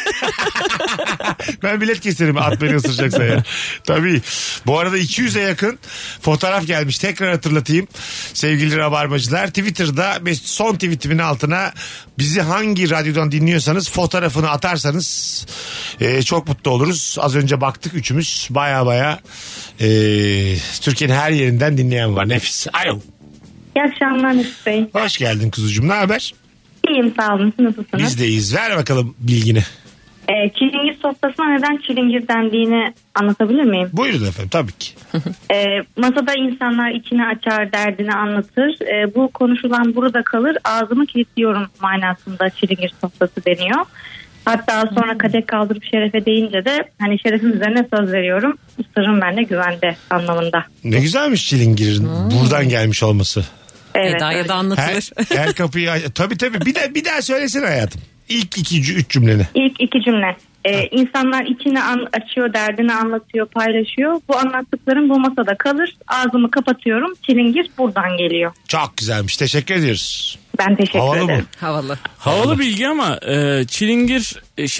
Ben bilet keserim at beni ısıracaksa ya. Tabii. Bu arada 200'e yakın fotoğraf gelmiş. Tekrar hatırlatayım. Sevgili Rabarbacılar, Twitter'da son tweetimin altına bizi hangi radyodan dinliyorsanız fotoğrafını atarsanız çok mutlu oluruz. Az önce baktık üçümüz. Baya Türkiye'nin her yerinden dinleyen var. Nefis. Alo. İyi akşamlar Mesut Bey. Hoş geldin kuzucuğum. Ne haber? İyiyim, sağ olun. Siz nasılsınız? Biz de iyiyiz. Ver bakalım bilgini. Çilingir sofrasına neden çilingir dendiğini anlatabilir miyim? Buyurun efendim, tabii ki. Masada insanlar içini açar, derdini anlatır. Bu konuşulan burada kalır, ağzımı kilitliyorum manasında çilingir sofrası deniyor. Hatta sonra kadeh kaldırıp şerefe deyince de hani şerefim üzerine söz veriyorum. Sırrım bende güvende anlamında. Ne güzelmiş çilingirin buradan gelmiş olması. Evet, Eda'ya da anlatılır. Her kapıyı tabii bir daha söylesene hayatım. İlk 2-3 cümleni. İlk 2 cümle. İnsanlar içini açıyor, derdini anlatıyor, paylaşıyor. Bu anlattıklarım bu masada kalır. Ağzımı kapatıyorum. Çilingir buradan geliyor. Çok güzelmiş. Teşekkür ediyoruz. Ben teşekkür Havalı ederim. Havalı. Havalı bilgi ama çilingir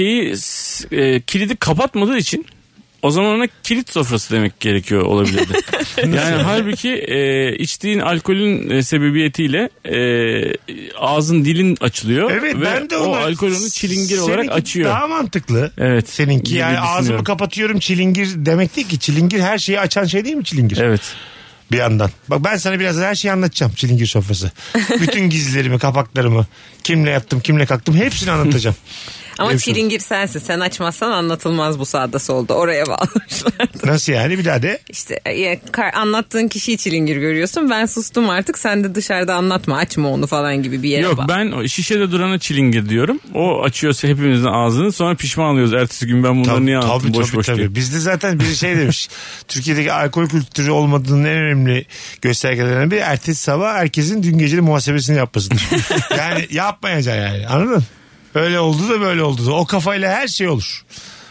kilidi kapatmadığı için o zaman ona kilit sofrası demek gerekiyor olabilirdi. Yani halbuki içtiğin alkolün sebebiyetiyle ağzın dilin açılıyor. Evet, ve ben de o alkol onu çilingir olarak açıyor. Daha mantıklı. Evet. Seninki yani ağzımı kapatıyorum çilingir demek değil ki. Çilingir her şeyi açan şey değil mi çilingir? Evet. Bir yandan. Bak ben sana biraz her şeyi anlatacağım çilingir sofrası. Bütün gizlerimi, kapaklarımı, kimle yattım, kimle kalktım hepsini anlatacağım. Ama çilingir sensin. Sen açmazsan anlatılmaz bu sağda solda. Oraya bağlamışlar. Nasıl yani, bir daha de. İşte anlattığın kişiyi çilingir görüyorsun. Ben sustum artık. Sen de dışarıda anlatma, açma onu falan gibi bir yere Yok bağlı. ben o şişede durana çilingir diyorum. O açıyorsa hepimizin ağzını, sonra pişman oluyoruz. Ertesi gün ben bunları niye anlattım boş diye. Bizde zaten biri şey demiş. Türkiye'deki alkol kültürü olmadığının en önemli göstergelerinden biri ertesi sabah herkesin dün geceli muhasebesini yapmasıdır. Yani yapmayacaksın yani, anladın? Öyle oldu da böyle oldu da. O kafayla her şey olur.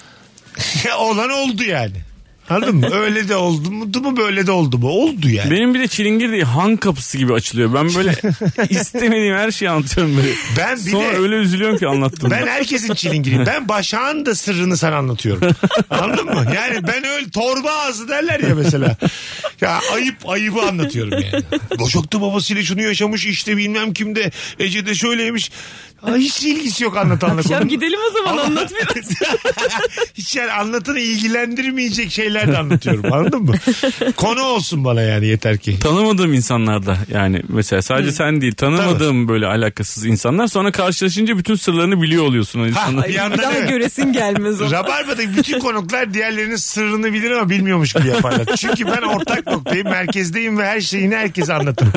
Olan oldu yani. Anladın mı? Öyle de oldu mu böyle de oldu mu? Oldu yani. Benim bir de çilingir değil, han kapısı gibi açılıyor. Ben böyle istemediğim her şeyi anlatıyorum böyle. Ben bir sonra de, öyle üzülüyorum ki anlattım. Ben herkesin çilingiriyim. Ben Başak'ın da sırrını sana anlatıyorum. Anladın mı? Yani ben öyle torba ağzı derler ya mesela. Ya ayıbı anlatıyorum yani. Başak da babasıyla şunu yaşamış, işte bilmem kimde Ece de şöyleymiş. Hiç ilgisi yok anlatanla. Akşam gidelim o zaman, anlat biraz. Hiç yani anlatanı ilgilendirmeyecek şeyler de anlatıyorum, anladın mı? Konu olsun bana yani, yeter ki. Tanımadığım insanlarda yani mesela sadece sen değil, tanımadığım böyle alakasız insanlar, sonra karşılaşınca bütün sırlarını biliyor oluyorsun o insanlar. Bir yandan Daha evet. göresin gelmez o. Rabarba'daki bütün konuklar diğerlerinin sırrını bilir ama bilmiyormuş gibi yaparlar. Çünkü ben ortak noktayım, merkezdeyim ve her şeyini herkese anlatırım.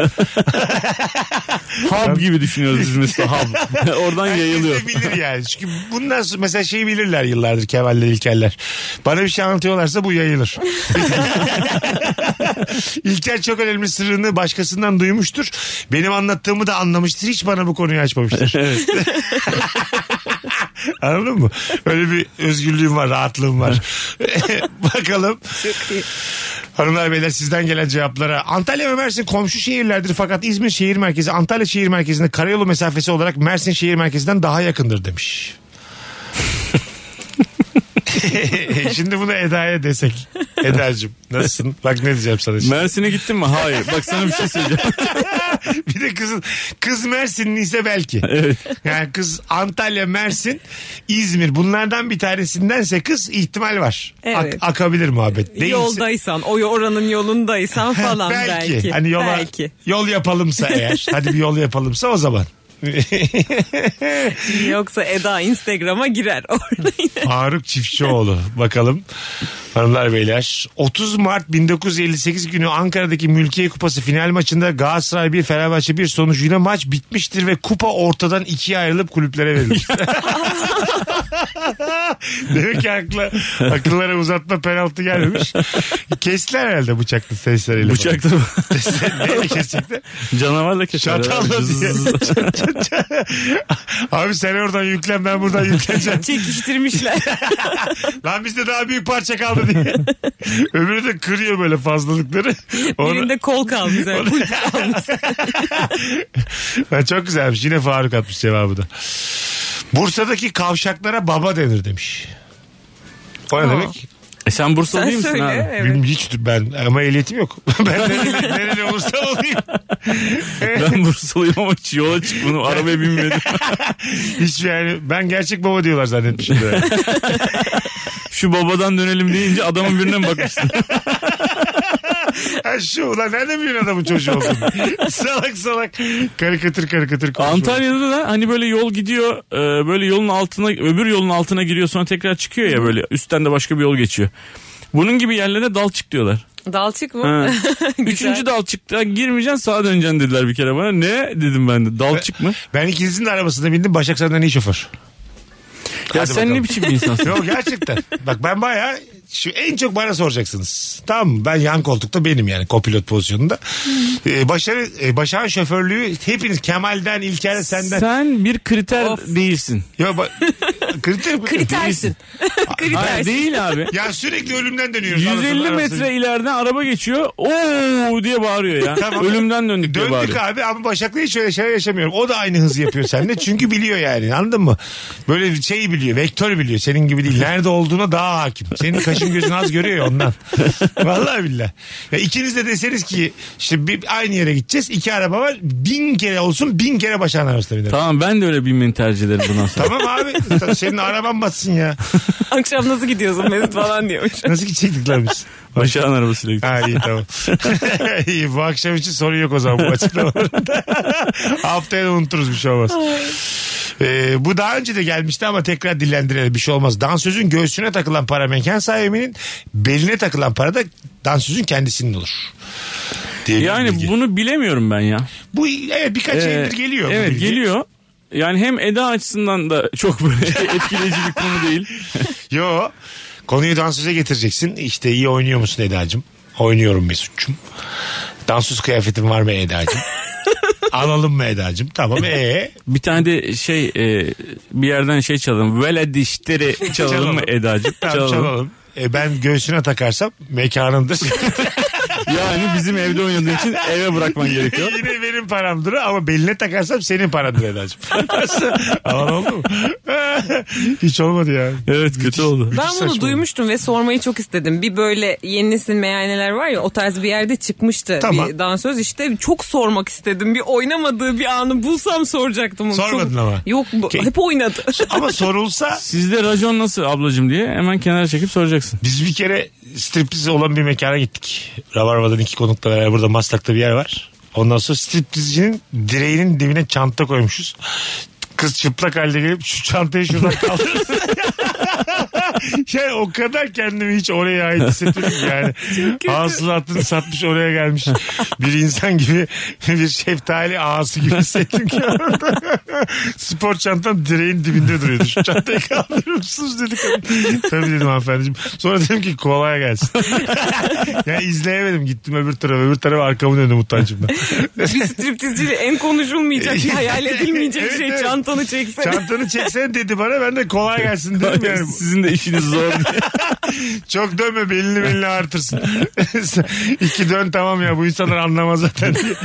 Hub gibi düşünüyoruz biz mesela, hub. Oradan yayılıyor. Herkes de bilir yani. Çünkü bundan sonra mesela şeyi bilirler yıllardır Kemal'ler, İlkerler. Bana bir şey anlatıyorlarsa bu yayılır. İlker çok önemli sırrını başkasından duymuştur. Benim anlattığımı da anlamıştır. Hiç bana bu konuyu açmamıştır. Anladın mı? Öyle bir özgürlüğüm var, rahatlığım var. Bakalım. Hanımlar beyler, sizden gelen cevaplara. Antalya ve Mersin komşu şehirlerdir fakat İzmir şehir merkezi Antalya şehir merkezine karayolu mesafesi olarak Mersin şehir merkezinden daha yakındır demiş. Şimdi bunu Eda'ya desek. Eda'cığım nasılsın? Bak ne diyeceğim sana şimdi. Mersin'e gittin mi? Hayır. Bak sana bir şey söyleyeceğim. Bir de kız Mersinliyse belki. Evet. Yani kız Antalya, Mersin, İzmir, bunlardan bir tanesindense kız, ihtimal var. Evet. Akabilir muhabbet. Değilse... Yoldaysan, oranın yolundaysan falan belki. Hani belki. Yol yapalımsa eğer. Hadi bir yol yapalımsa o zaman. Yoksa Eda Instagram'a girer orada yine. Faruk Çiftçioğlu, bakalım Hanımlar beyler 30 Mart 1958 günü Ankara'daki Mülkiye Kupası final maçında Galatasaray 1 Fenerbahçe 1 sonucuyla maç bitmiştir ve kupa ortadan ikiye ayrılıp kulüplere verilmiştir. Demek ki akıllara uzatma penaltı gelmemiş. Kestiler herhalde bıçaklı sesleriyle. Bıçaklı mı? Neyle kesecekler? Canavarla keser. Çatalla diye. Abi sen oradan yüklen, ben buradan yükleneceğim. Çekiştirmişler. Lan bizde daha büyük parça kaldı diye. Öbürü de kırıyor böyle fazlalıkları. Birinde kol kalmış. Çok güzelmiş. Yine Faruk atmış cevabı da. Bursa'daki kavşaklara baba denir demiş. O ne demek? Sen Bursalı Sen değil misin söyle, abi? evet. Bilmiyorum, hiç ben ama ehliyetim yok. Ben nereli olursa olayım. Ben Bursalıyım ama hiç yola çıkmadım. Arabaya binmedim. Hiç yani ben gerçek baba diyorlar zannetmişim. Şu babadan dönelim deyince adamın birine mi bakmışsın? Ha şu ulan nereden biliyorsun adamın çocuğu olduğunu? Salak karikatür konuşuyor. Antalya'da da hani böyle yol gidiyor, böyle yolun altına, öbür yolun altına giriyor, sonra tekrar çıkıyor ya, böyle üstten de başka bir yol geçiyor. Bunun gibi yerlere dalçık diyorlar. Dalçık mı? Ha. Üçüncü dalçıkta girmeyeceksin, sağa döneceksin dediler bir kere bana. Ne dedim ben de, dalçık mı? Ben ikinizin de arabasında bindim. Başak senden iyi şoför. Ya Hadi sen bakalım. ne biçim bir insansın? Yok gerçekten. Bak ben bayağı en çok bana soracaksınız. Tamam mı? Ben yan koltukta benim yani kopilot pozisyonunda. Başak'ın şoförlüğü hepiniz Kemal'den, İlker'den, senden. Sen bir kriter değilsin. Yok kritersin. Kritersin. Hayır, değil abi. Ya sürekli ölümden dönüyoruz. 150 metre ileriden araba geçiyor. Oo diye bağırıyor ya. Tamam. Ölümden döndük diye bağırıyor. Döndük abi ama Başak'la hiç öyle şeyler yaşamıyorum. O da aynı hızı yapıyor seninle. Çünkü biliyor yani, anladın mı? Böyle şeyi biliyor. Vektör biliyor. Senin gibi değil. Nerede olduğuna daha hakim. Senin kaşın gözün az görüyor ya ondan. Vallahi billahi. Ya ikiniz de deseniz ki işte aynı yere gideceğiz. 2 araba var. 1000 kere olsun 1000 kere Başak'ın arasında binerim. Tamam, ben de öyle binmeyi tercih ederim bundan sonra. Tamam abi. Senin araban batsın ya. Akşam nasıl gidiyorsun Mesut falan diyormuş. Nasıl gidecektik lan biz? Başak'ın arabasıyla gittim. Ha iyi tamam. İyi, bu akşam için sorun yok o zaman bu açıklamalarında. Haftaya da unuturuz, bir şey olmaz. Bu daha önce de gelmişti ama tekrar dillendirelim, bir şey olmaz. Dansözün göğsüne takılan para mekan sahibinin, beline takılan para da dansözün kendisinin olur. Yani bunu bilemiyorum ben ya. Bu evet birkaç yıldır geliyor. Evet geliyor. Yani hem eda açısından da çok böyle etkileyici bir konu değil. Yo, konuyu dansöze getireceksin. İşte iyi oynuyor musun Eda'cığım? Oynuyorum Mesut'cum. Dansöz kıyafetin var mı Eda'cığım? Alalım mı Eda'cığım? Tamam. Bir tane de bir yerden çalalım. Veledişleri çalalım mı Eda'cığım? Tamam, çalalım. Ben göğsüne takarsam mekanındır. Yani bizim evde oynadığın için eve bırakman gerekiyor. Yine benim paramdır ama beline takarsam senin parandır Eda'cığım. Aman oldu mu? Hiç olmadı ya. Evet, kötü oldu. Ben bunu duymuştum ve sormayı çok istedim. Bir böyle yeni nesil meyhaneler var ya, o tarz bir yerde çıkmıştı. Tamam. Bir dansöz, işte çok sormak istedim. Bir oynamadığı bir anı bulsam soracaktım onu. Sormadın ama. Yok, hep oynadı. Ama sorulsa. Sizde racon nasıl ablacığım diye hemen kenara çekip soracaksın. Biz bir kere striptiz olan bir mekana gittik. Rabarba'dan 2 konukla beraber, burada Maslak'ta bir yer var. Ondan sonra striptizcinin direğinin dibine çanta koymuşuz. Kız çıplak halde gelip şu çantayı şuradan kaldırır. Yani o kadar kendimi hiç oraya ait hissetmedim yani. Hasılatını satmış, oraya gelmiş bir insan gibi, bir şeftali ağası gibi hissettim ki orada. Spor çantam direğin dibinde duruyordu. Şu çantayı kaldırır mısınız dedi kadın. Tabii dedim hanımefendiciğim. Sonra dedim ki kolay gelsin. Yani izleyemedim, gittim öbür tarafa arkamı döndüm utancımdan. Bir striptizciyle en konuşulmayacak, hayal edilmeyecek Evet, şey evet. Çantanı çeksene. Çantanı çeksene dedi bana, ben de kolay gelsin dedim yani. Sizin de işiniz zor diye. Çok dönme, belini artırsın. 2 dön tamam ya, bu insanlar anlamaz zaten diye.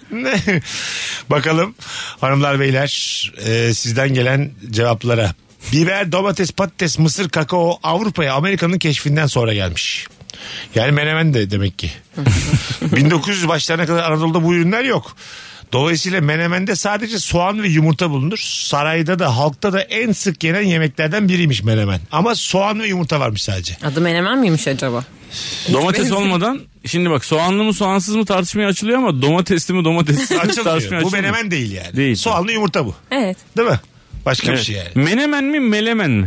Bakalım hanımlar beyler sizden gelen cevaplara. Biber, domates, patates, mısır, kakao Avrupa'ya Amerika'nın keşfinden sonra gelmiş. Yani menemen de demek ki. 1900 başlarına kadar Anadolu'da bu ürünler yok. Dolayısıyla menemende sadece soğan ve yumurta bulunur. Sarayda da halkta da en sık yenen yemeklerden biriymiş menemen. Ama soğan ve yumurta varmış sadece. Adı menemen miymiş acaba? Domates olmadan, şimdi bak, soğanlı mı soğansız mı tartışmaya açılıyor ama domatesli mi domatessiz mi tartışmaya açılmıyor. Bu menemen değil yani. Değil. Soğanlı yumurta bu. Evet. Değil mi? Başka bir şey yani. Menemen mi melemen mi?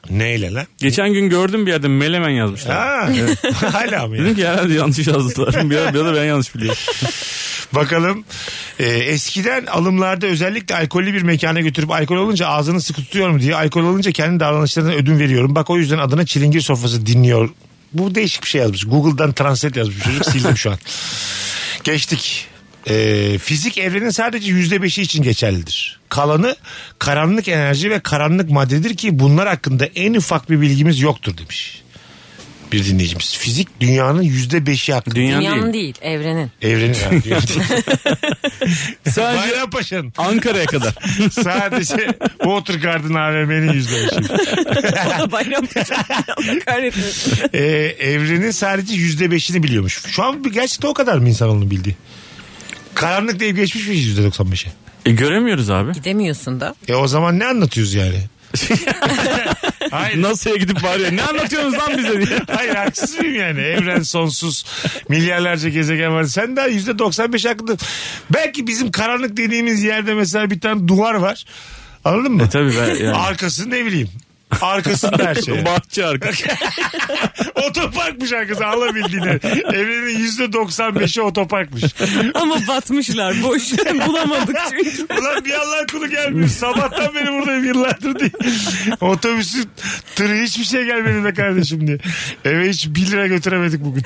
Neyle lan? Geçen gün gördüm bir yerde Melemen yazmışlar. Ha, hala mı ya? Dedim ki herhalde yanlış yazdılar. Bir da ben yanlış biliyorum. Bakalım. Eskiden alımlarda özellikle alkollü bir mekana götürüp alkol olunca ağzını sıkı tutuyor mu diye, alkol olunca kendi davranışlarına ödün veriyorum. Bak o yüzden adına çilingir sofrası dinliyor. Bu değişik bir şey yazmış. Google'dan translate yazmış çocuk, sildim şu an. Geçtik. Fizik evrenin sadece %5'i için geçerlidir. Kalanı karanlık enerji ve karanlık maddedir ki bunlar hakkında en ufak bir bilgimiz yoktur demiş bir dinleyicimiz. Fizik dünyanın %5'i hakkında. Dünyanın değil, evrenin. Evrenin yani. Sadece Bayrampaşa'nın. Ankara'ya kadar. Sadece Watergarden AVM'nin %5'i. Bayrampaşa. Allah kahretmesin. Evrenin sadece %5'ini biliyormuş. Şu an gerçekten o kadar mı insanoğlunun bildiği? Karanlık deyip geçmiş miyiz %95'e? Göremiyoruz abi. Gidemiyorsun da. O zaman ne anlatıyoruz yani? Hayır. NASA'ya gidip bağırıyor. Ne anlatıyorsunuz lan bize diye. Hayır, haksız mıyım yani? Evren sonsuz, milyarlarca gezegen var. Sen daha %95 hakkında. Belki bizim karanlık dediğimiz yerde mesela bir tane duvar var. Anladın mı? Tabii ben yani. Arkası ne bileyim. Arkasında her şey. Bahçe arkası. Otoparkmış arkası, alabildiğine. Evrenin %95'i otoparkmış. Ama batmışlar, boş. Bulamadık çünkü. Ulan bir Allah kulu gelmiyor. Sabahtan beri buradayım yıllardır diye. Otobüsün tırı hiçbir şey gelmedi be kardeşim diye. Eve hiç 1 lira götüremedik bugün.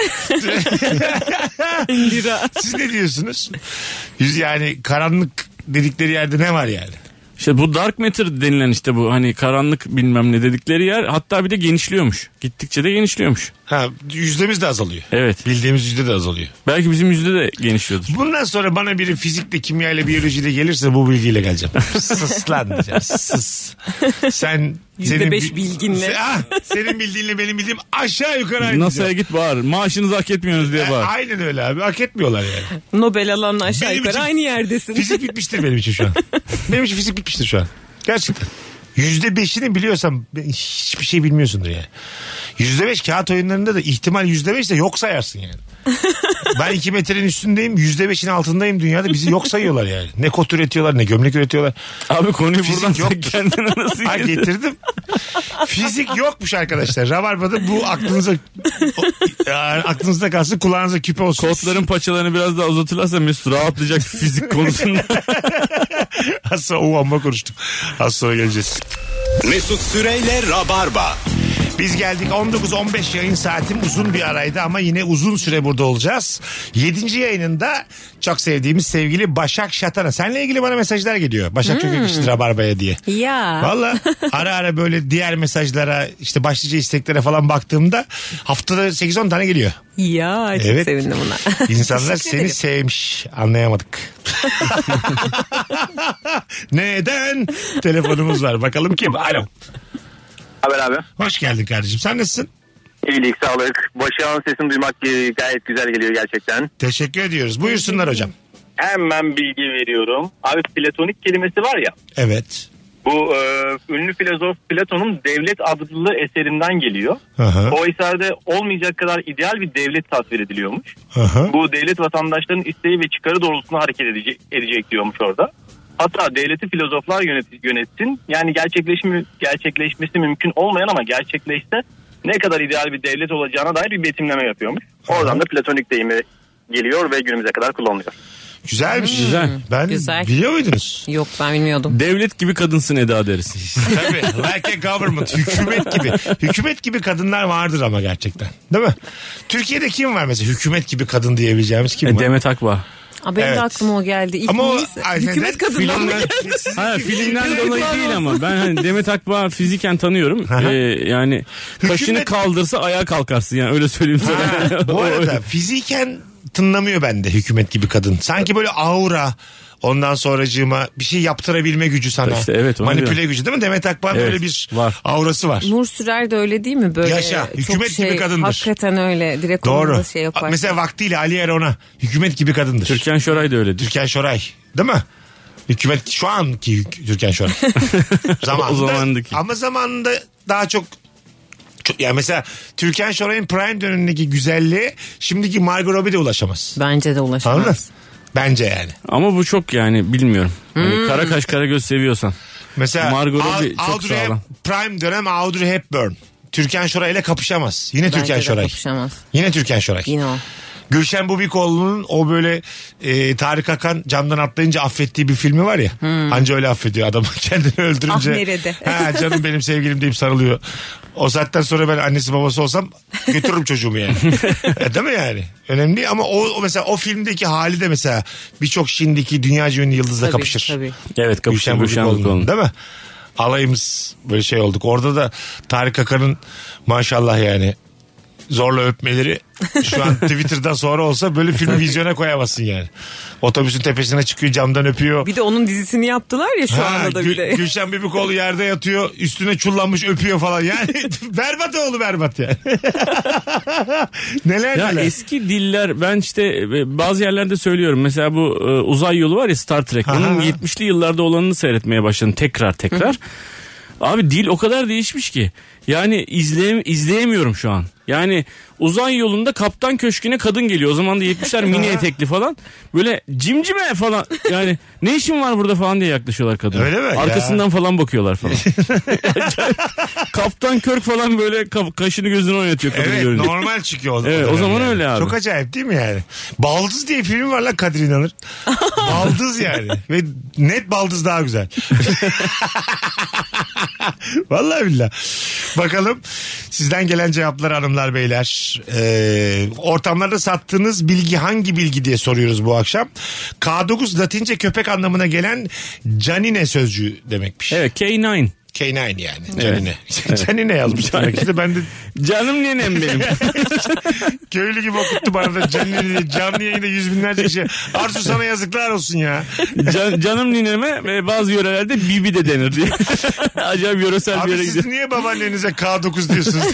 Lira. Siz ne diyorsunuz? Yani karanlık dedikleri yerde ne var yani? İşte bu dark matter denilen işte bu hani karanlık bilmem ne dedikleri yer, hatta bir de genişliyormuş. Gittikçe de genişliyormuş. Ha, yüzdemiz de azalıyor. Evet. Bildiğimiz yüzde de azalıyor. Belki bizim yüzde de genişliyordur. Bundan sonra bana biri fizikle, kimyayla, biyolojiyle gelirse bu bilgiyle geleceğim. Sus lan diyeceğim. Sus. Sen %5 bilginle. Senin bildiğinle benim bildiğim aşağı yukarı aynı. NASA'ya git bağır. Maaşınızı hak etmiyorsunuz diye bağır. Aynen öyle abi. Hak etmiyorlar yani. Nobel alanla aşağı Benim yukarı için aynı yerdesin. Fizik bitmiştir benim için şu an. Benim için fizik bitmiştir şu an. Gerçekten. %5'ini biliyorsam hiçbir şey bilmiyorsundur yani. %5 kağıt oyunlarında da ihtimal %5 de yok sayarsın yani. Ben 2 metrenin üstündeyim, %5'in altındayım dünyada, bizi yok sayıyorlar yani. Ne kot üretiyorlar, ne gömlek üretiyorlar. Abi konuyu Fizik buradan yoktur. kendine nasıl getirdim. Fizik yokmuş arkadaşlar. Rabarba'da bu aklınızda kalsın, kulağınıza küpe olsun. Kotların paçalarını biraz daha uzatırlarsa Mesut rahatlayacak fizik konusunda. Az sonra amma konuştuk. Az sonra geleceğiz. Mesut Süreyle Rabarba. Biz geldik, 19-15 yayın saatim uzun bir araydı ama yine uzun süre burada olacağız. 7. yayınında çok sevdiğimiz sevgili Başak Şatan'a. Seninle ilgili bana mesajlar geliyor. Başak çok yakıştı Rabarba'ya diye. Ya. Valla ara ara böyle diğer mesajlara, işte başlıca isteklere falan baktığımda haftada 8-10 tane geliyor. Ya çok Evet. sevindim buna. İnsanlar Teşekkür seni ederim. sevmiş. Anlayamadık. Neden? Telefonumuz var. Bakalım kim? Alo. Haber abi. Hoş geldin kardeşim. Sen nasılsın? İyilik, sağlık. Başak'ın sesini duymak gayet güzel geliyor gerçekten. Teşekkür ediyoruz. Buyursunlar hocam. Hemen bilgi veriyorum. Abi platonik kelimesi var ya. Evet. Bu ünlü filozof Platon'un Devlet adlı eserinden geliyor. Aha. O eserde olmayacak kadar ideal bir devlet tasvir ediliyormuş. Aha. Bu devlet vatandaşların isteği ve çıkarı doğrultusunda hareket edecek diyormuş orada. Hatta devleti filozoflar yönetsin. Yani gerçekleşmesi mümkün olmayan ama gerçekleşse ne kadar ideal bir devlet olacağına dair bir betimleme yapıyormuş. Oradan da platonik deyimi geliyor ve günümüze kadar kullanılıyor. Güzelmiş. Güzel. Ben Güzel. biliyor muydunuz? Yok, ben bilmiyordum. Devlet gibi kadınsın Eda deriz. Tabii. Like a government. Hükümet gibi. Hükümet gibi kadınlar vardır ama gerçekten. Değil mi? Türkiye'de kim var mesela hükümet gibi kadın diyebileceğimiz kim var? Demet Akbağ. Benim Evet. de aklıma o geldi. İlk Ama o neyse. aynen Hükümet kadından mı geldi? Ha, filmden dolayı değil ama ben hani Demet Akbağ fiziken tanıyorum. Aha. Yani kaşını Hükümet- kaldırsa ayağa kalkarsın yani, öyle söyleyeyim sana. Ha, bu arada fiziken tınlamıyor bende hükümet gibi kadın. Sanki böyle aura, ondan sonracığıma bir şey yaptırabilme gücü sana. İşte evet, onu manipüle diyorum. gücü değil mi? Demet Akbağ Evet, böyle bir var. aurası var. Nur Sürer de öyle değil mi? Böyle Yaşa, çok hükümet gibi kadındır. Hakikaten öyle. Direkt Doğru. onunla şey yapar. Mesela vaktiyle Ali Erona hükümet gibi kadındır. Türkan Şoray da öyledir. Türkan Şoray değil mi? Hükümet şu anki Türkan Şoray. Zamanında, O zamandaki. ama zamanında daha çok yani mesela Türkan Şoray'ın prime dönemindeki güzelliğe şimdiki Margot Robbie de ulaşamaz. Bence de Anladın mı? ulaşamaz. Bence yani. Ama bu çok yani bilmiyorum. Hani kara kaş kara göz seviyorsan. Mesela Margot Robbie çok Audrey sağlam. Prime dönem Audrey Hepburn. Türkan Şoray ile kapışamaz. Yine Bence Türkan de Şoray. kapışamaz. Yine Türkan Şoray. Yine o. Gülşen Bubikoğlu'nun o böyle Tarık Akan camdan atlayınca affettiği bir filmi var ya. Anca öyle affediyor adamı kendini öldürünce. Ah nerede? Ha, canım benim sevgilim deyip sarılıyor. O saatten sonra ben annesi babası olsam götürürüm çocuğumu yani. Değil mi yani? Önemli değil ama o mesela o filmdeki hali de mesela birçok şimdiki dünyaca ünlü yıldızla kapışır. Tabii. Evet, kapışır Gülşen Bubikoğlu'nun, Bubikoğlu. değil mi? Alayımız böyle şey olduk. Orada da Tarık Akan'ın maşallah yani zorla öpmeleri şu an Twitter'dan sonra olsa böyle filmi vizyona koyamazsın yani. Otobüsün tepesine çıkıyor, camdan öpüyor. Bir de onun dizisini yaptılar ya şu anda da bir de. Gülşen Bubikoğlu yerde yatıyor, üstüne çullanmış öpüyor falan. Yani berbat oğlu berbat yani. neler Ya neler. eski diller, ben işte bazı yerlerde söylüyorum. Mesela bu uzay yolu var ya, Star Trek. Onun 70'li yıllarda olanını seyretmeye başladım tekrar. Abi dil o kadar değişmiş ki. Yani izleyemiyorum şu an. Yani uzay yolunda Kaptan Köşkü'ne kadın geliyor. O zaman da 70'ler mini etekli falan. Böyle cimcime falan. Yani ne işin var burada falan diye yaklaşıyorlar kadına. Öyle mi? Arkasından falan bakıyorlar falan. Kaptan Kirk falan böyle kaşını gözünü oynatıyor kadın Evet, görünce. normal çıkıyor o Evet, o zaman yani. öyle abi. Çok acayip değil mi yani? Baldız diye film var lan, Kadir İnanır. Baldız yani. Ve net baldız daha güzel. Vallahi billah. Bakalım sizden gelen cevaplar hanımlar beyler. Ortamlarda sattığınız bilgi hangi bilgi diye soruyoruz bu akşam. K9 Latince köpek anlamına gelen canine sözcüğü demekmiş. Evet, K9. K9 yani. Canine. Canine yazmış demek işte. Ben de Canım nenem benim. köylü gibi okuttu bana da canine. Canlı yayında yüz binlerce kişi. Arzu sana yazıklar olsun ya. Canım nineme ve bazı yörelerde bibi de denir diye. Acayip yöresel bir Abi yere siz gidiyor. niye babaannenize K9 diyorsunuz?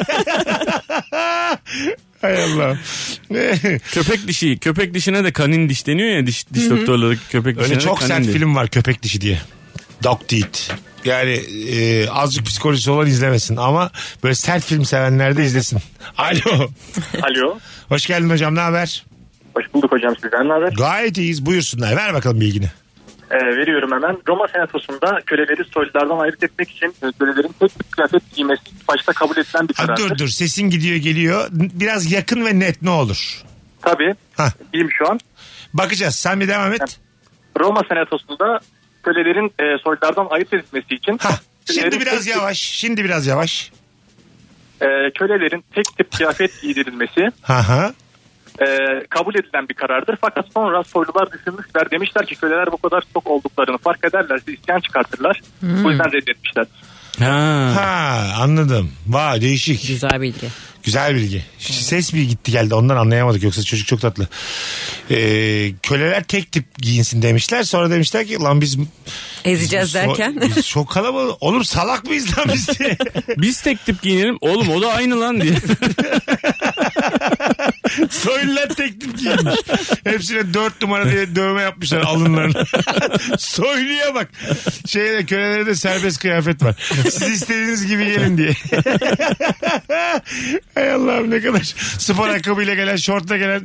Hay Allah. Köpek dişine de kanin diş deniyor ya, diş doktorları köpek dişine Öyle de çok kanin sert diyor. film var köpek dişi diye. Dog Teeth. Yani azıcık psikolojisi olan izlemesin ama böyle sert film sevenler de izlesin. Alo. Alo. Hoş geldin hocam, ne haber? Hoş bulduk hocam, sizden ne haber? Gayet iyiyiz, buyursunlar, ver bakalım bilgini. Veriyorum hemen. Roma Senatosu'nda köleleri soylulardan ayırt etmek için kölelerin tek bir kıyafet giymesi başta kabul edilen bir Ha, karardır. dur sesin gidiyor geliyor. Biraz yakın ve net ne olur. Tabii. Hah. Diyeyim şu an. Bakacağız, sen bir devam et. Roma Senatosu'nda kölelerin soylulardan ayırt edilmesi için Şimdi biraz yavaş. Kölelerin tek tip kıyafet giydirilmesi kabul edilen bir karardır. Fakat sonra soylular düşünmüşler, demişler ki köleler bu kadar çok olduklarını fark ederlerse isyan çıkartırlar. Bu yüzden reddetmişler. Anladım. Vay, değişik. Güzel bilgi. Güzel bilgi. Ses bir gitti geldi, ondan anlayamadık, yoksa çocuk çok tatlı. Köleler tek tip giyinsin demişler, sonra demişler ki lan biz ezeceğiz derken. Biz çok kalabalık. Oğlum salak mıyız lan biz diye. Biz tek tip giyinelim. Oğlum o da aynı lan diye. Soylular tek tip giyinmiş. Hepsine 4 numara diye dövme yapmışlar alınlarına. Soyluya bak. Kölelere de serbest kıyafet var. Siz istediğiniz gibi gelin diye. Hay Allah'ım, ne kadar spor ayakkabıyla gelen, şortla gelen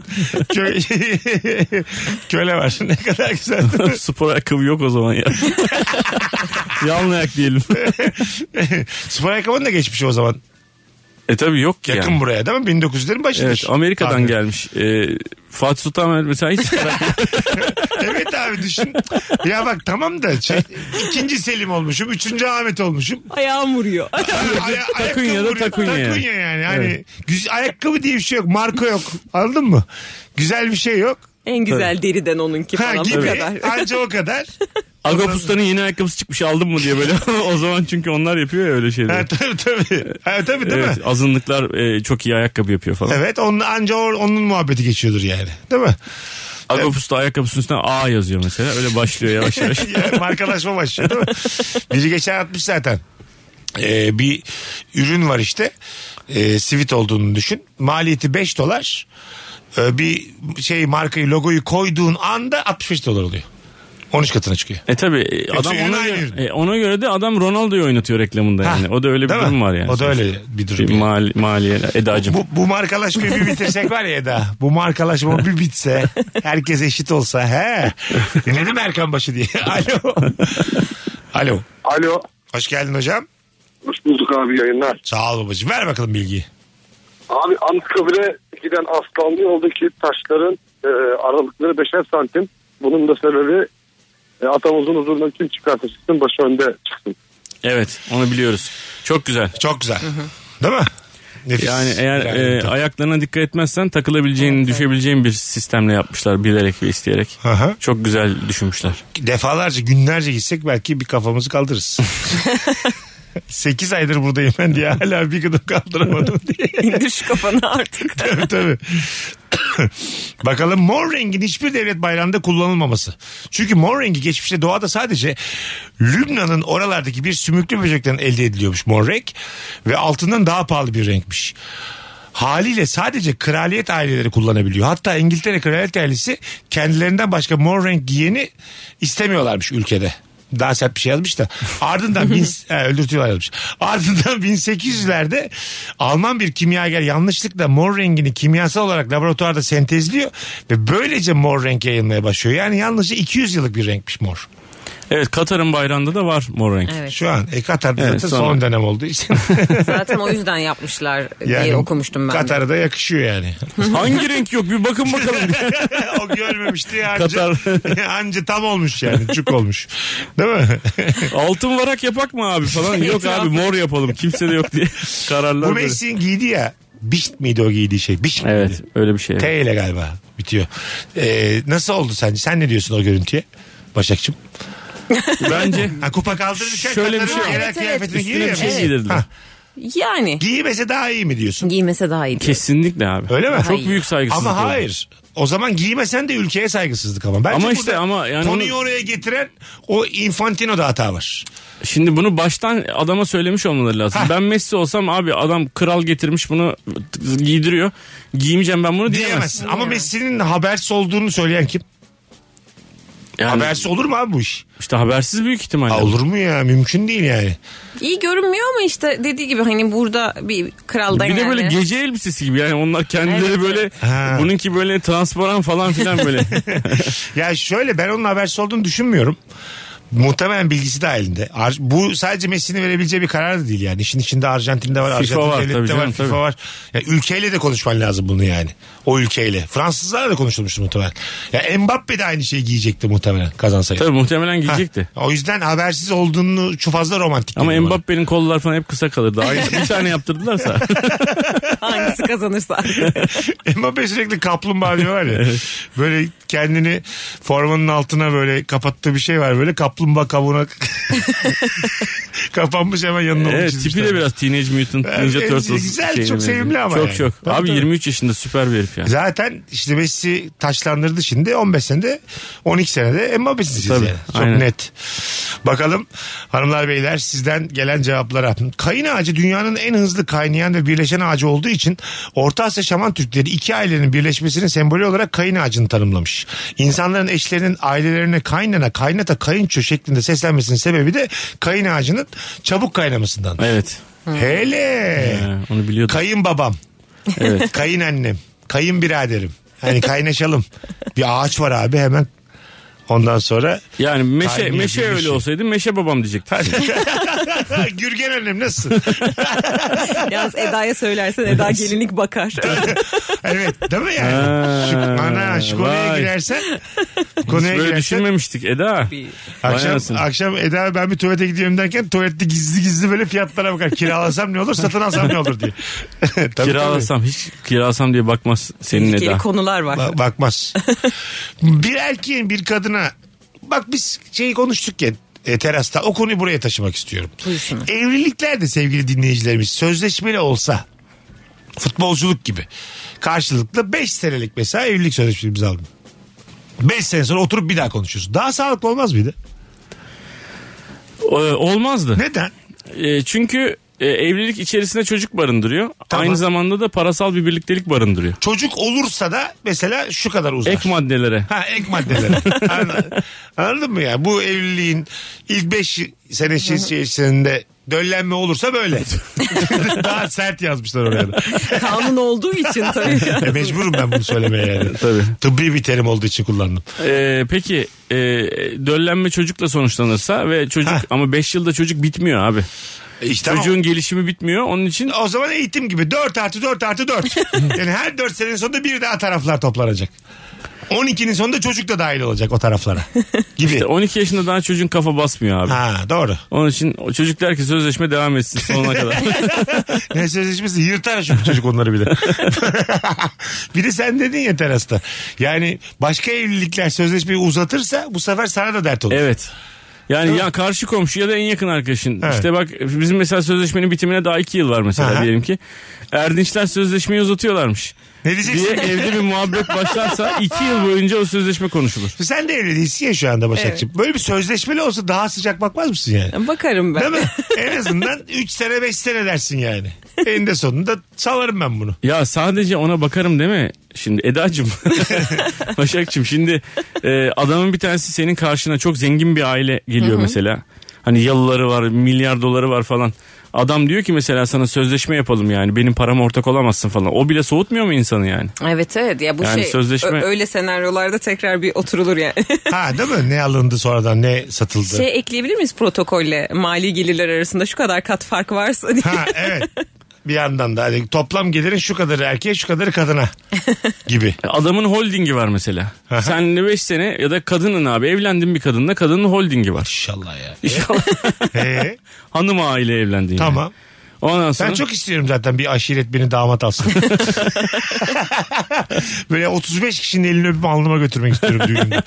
köle var. Ne kadar güzel. Spor ayakkabı yok o zaman ya. Yalın ayak diyelim. Spor ayakkabının da geçmiş o zaman. Tabii yok ki yakın yani. Buraya değil mi? 1900'lerin başıdır. Evet, Amerika'dan gelmiş. Fatih Sultan Mehmet mesela hiç Evet abi, düşün. Ya bak tamam da 2. Selim olmuşum, 3. Ahmet olmuşum. Ayağım vuruyor. Takunya da takunya yani. Hani ayakkabı diye bir şey yok. Marka yok. Anladın mı? Güzel bir şey yok. En güzel deriden onunki falan. Gibi. O kadar. Anca o kadar. Agopus'ların yeni ayakkabısı çıkmış, aldın mı diye böyle. O zaman çünkü onlar yapıyor ya öyle şeyleri. Tabii değil mi? Azınlıklar çok iyi ayakkabı yapıyor falan. Evet, anca onun muhabbeti geçiyordur yani. Değil mi? Agopus'ta ayakkabısının üstüne A yazıyor mesela. Öyle başlıyor yavaş yavaş. Markalaşma başlıyor değil mi? Biri geçen atmış zaten. Bir ürün var işte. Sivit olduğunu düşün. Maliyeti $5. Bir markayı, logoyu koyduğun anda $65 oluyor. 13 katına çıkıyor. Tabii adam ona göre de adam Ronaldo'yu oynatıyor reklamında yani. O da öyle bir durum var yani. O da öyle bir durum. Maliye Eda'cığım. Bu markalaşmayı bir bitirsek var ya Eda. Bu markalaşma bir bitse, herkes eşit olsa. Dinledin mi Erkan Başı diye? Alo. Alo. Hoş geldin hocam. Hoş bulduk abi, yayınlar. Sağ ol babacığım. Ver bakalım bilgiyi. Abi Anıtkabir'e giden aslanlı yoldaki taşların aralıkları 5'er santim. Bunun da sebebi atamızın huzuruna kim çıkarsa çıksın başı önde çıksın. Evet, onu biliyoruz. Çok güzel. Çok güzel. Değil mi? Nefis. Yani eğer ayaklarına dikkat etmezsen takılabileceğin, düşebileceğin bir sistemle yapmışlar, bilerek ve isteyerek. Aha. Çok güzel düşünmüşler. Defalarca, günlerce gitsek belki bir kafamızı kaldırırız. 8 aydır buradayım ben diye hala bir gıdım kaldıramadım diye. İndir şu kafanı artık. Tabii. Bakalım mor rengin hiçbir devlet bayrağında kullanılmaması. Çünkü mor rengi geçmişte doğada sadece Lübnan'ın oralardaki bir sümüklü böcekten elde ediliyormuş mor renk. Ve altından daha pahalı bir renkmiş. Haliyle sadece kraliyet aileleri kullanabiliyor. Hatta İngiltere kraliyet ailesi kendilerinden başka mor renk giyeni istemiyorlarmış ülkede. Daha sert bir şey yazmış da. Ardından öldürtüyorlar yazmış. Ardından 1800'lerde Alman bir kimyager yanlışlıkla mor rengini kimyasal olarak laboratuvarda sentezliyor ve böylece mor renk yayılmaya başlıyor. Yani yalnızca 200 yıllık bir renkmiş mor. Evet, Katar'ın bayrağında da var mor renk. Evet. Şu an Katar'da zaten son dönem olduğu için. Zaten o yüzden yapmışlar diye okumuştum ben. Katar'a da yakışıyor yani. Hangi renk yok, bir bakın bakalım. O görmemişti ya. Katar. Anca tam olmuş yani. Çuk olmuş. Değil mi? Altın varak yapak mı abi falan. Yok abi, mor yapalım. Kimse de yok diye kararlar. Bu Messi'nin giydi ya. Bişt miydi o giydiği şey? Bişt evet miydi? öyle bir şey. T ile galiba bitiyor. Nasıl oldu sence? Sen ne diyorsun o görüntüye Başakçım? Bence kupa kaldırırken şöyle bir şey genel evet, kıyafetini üstüne giyiyor bir şey ya. giydirdiler. Yani. Giymese daha iyi mi diyorsun? Giymese daha iyi. Kesinlikle abi. Öyle mi? Çok büyük saygısızlık. Ama oldu. hayır. O zaman giymesen de ülkeye saygısızlık ama. Bence ama işte ama yani konuyu oraya getiren o Infantino'da hata var. Şimdi bunu baştan adama söylemiş olmaları lazım. Ben Messi olsam abi adam kral getirmiş bunu giydiriyor. Giymeyeceğim ben bunu diyemezsin. Ama Messi'nin habersiz olduğunu söyleyen kim? Yani, habersiz olur mu abi bu iş? İşte habersiz büyük ihtimalle. Olur mu ya? Mümkün değil yani. İyi görünmüyor ama işte dediği gibi hani burada bir kraldan bir yani. Bir de böyle gece elbisesi gibi yani onlar kendileri evet, böyle bununki böyle transparan falan filan böyle. Ya şöyle, ben onun habersiz olduğunu düşünmüyorum. Muhtemelen bilgisi dahilinde. Bu sadece Messi'nin verebileceği bir karar da değil yani. İşin içinde Arjantin'de var, FIFA Arjantin devlette var, canım, FIFA var. Yani ülkeyle de konuşman lazım bunu yani. O ülkeyle. Fransızlarla da konuşulmuştu muhtemelen. Ya Mbappe de aynı şeyi giyecekti muhtemelen kazansaydı. Tabii muhtemelen giyecekti. O yüzden habersiz olduğunu çok fazla romantik. Ama Mbappe'nin kollar falan hep kısa kalırdı. Bir tane yaptırdılarsa. Hangisi kazanırsa. Mbappe sürekli kaplumbağa diyor var ya. Evet. Böyle kendini formanın altına böyle kapattığı bir şey var. Böyle kaplumbağa kabuğuna kapanmış, hemen yanına onu evet, çizmişler. tipi de biraz Teenage Mutant Ninja Turtles. Güzel, çok sevimli ama çok yani. Çok. Abi 23 yaşında süper bir herif yani. Zaten işte Messi taşlandırdı şimdi. 15 senede 12 senede Mbappe'siz yani. Çok aynen. Net. Bakalım hanımlar beyler sizden gelen cevaplara. Kayın ağacı dünyanın en hızlı kaynayan ve birleşen ağacı olduğu için Orta Asya Şaman Türkleri iki ailenin birleşmesinin sembolü olarak kayın ağacını tanımlamış. İnsanların eşlerinin ailelerine kaynana, kaynata, kayınço şeklinde seslenmesinin sebebi de kayın ağacının çabuk kaynamasından. Evet. Hele. Onu biliyordum. Kayınbabam. Evet. Kayınannem. Kayınbiraderim. Hani kaynaşalım. Bir ağaç var abi, hemen ondan sonra. Yani meşe öyle olsaydı meşe babam diyecektim. Gürgen annem nasılsın? Yalnız Eda'ya söylersen Eda gelinlik bakar. Evet, değil mi yani? Şu konuya girersen. Böyle düşünmemiştik Eda. Akşam Eda ben bir tuvalete gidiyorum derken tuvalette gizli böyle fiyatlara bakar. Kiralasam ne olur, satın alsam ne olur diye. Kiralasam hiç kiralasam diye bakmaz senin Eda. Konular var. Bakmaz. Bir erkeğin bir kadına, bak biz konuştuk ya terasta, o konuyu buraya taşımak istiyorum. Buyursun. Evlilikler de sevgili dinleyicilerimiz sözleşmeli olsa, futbolculuk gibi karşılıklı 5 senelik mesela evlilik sözleşmesi aldım. 5 sene sonra oturup bir daha konuşuyoruz. Daha sağlıklı olmaz mıydı? Olmazdı. Neden? Çünkü evlilik içerisinde çocuk barındırıyor. Tamam. Aynı zamanda da parasal bir birliktelik barındırıyor. Çocuk olursa da mesela şu kadar uzar. Ek maddelere. Ek maddelere. Anladın mı ya? Bu evliliğin ilk 5 sene içerisinde Döllenme olursa böyle. Daha sert yazmışlar oraya da. Kanun olduğu için tabii. Mecburum ben bunu söylemeye yani. Tabii. Tıbbi bir terim olduğu için kullandım. Peki döllenme çocukla sonuçlanırsa ve çocuk ama 5 yılda çocuk bitmiyor abi. İşte çocuğun gelişimi bitmiyor. Onun için o zaman eğitim gibi 4+4+4. Yani her 4 senenin sonunda bir daha taraflar toplanacak. 12'nin sonunda çocuk da dahil olacak o taraflara. Gibi. İşte 12 yaşında daha çocuğun kafa basmıyor abi. Ha doğru. Onun için o çocuk der ki sözleşme devam etsin sonuna kadar. Ne sözleşmesi? Yırtar şu çocuk onları bir de. Bir de sen dedin ya terasta. Yani başka evlilikler sözleşmeyi uzatırsa bu sefer sana da dert olur. Evet. Yani ya karşı komşu ya da en yakın arkadaşın. Evet. İşte bak bizim mesela sözleşmenin bitimine daha 2 yıl var mesela diyelim ki. Erdinçler sözleşmeyi uzatıyorlarmış. Ne diyeceksin? Diye evde bir muhabbet başlarsa 2 yıl boyunca o sözleşme konuşulur. Sen de evli değilsin ya şu anda Başakçığım. Evet. Böyle bir sözleşmeli olsa daha sıcak bakmaz mısın yani? Bakarım ben. Değil mi? En azından 3 sene 5 sene dersin yani. Eninde sonunda salarım ben bunu. Ya sadece ona bakarım değil mi? Şimdi Eda'cığım, Başak'cığım şimdi adamın bir tanesi senin karşına çok zengin bir aile geliyor mesela. Hani yalıları var, milyar doları var falan. Adam diyor ki mesela sana sözleşme yapalım yani benim parama ortak olamazsın falan. O bile soğutmuyor mu insanı yani? Evet ya bu yani sözleşme... öyle senaryolarda tekrar bir oturulur yani. Ha değil mi? Ne alındı sonradan ne satıldı? Ekleyebilir miyiz protokolle mali gelirler arasında şu kadar kat fark varsa diye. Ha evet. Bir yandan da hani toplam gelirin şu kadarı erkeğe şu kadarı kadına gibi. Adamın holdingi var mesela. Sen de 5 sene ya da kadının abi evlendin bir kadınla kadının holdingi var. İnşallah ya. İnşallah. Hanım aile evlendin. Tamam. Yani. Ondan sonra... Ben çok istiyorum zaten bir aşiret beni damat alsın. Böyle 35 kişinin elini öpüp alnıma götürmek istiyorum düğünümde.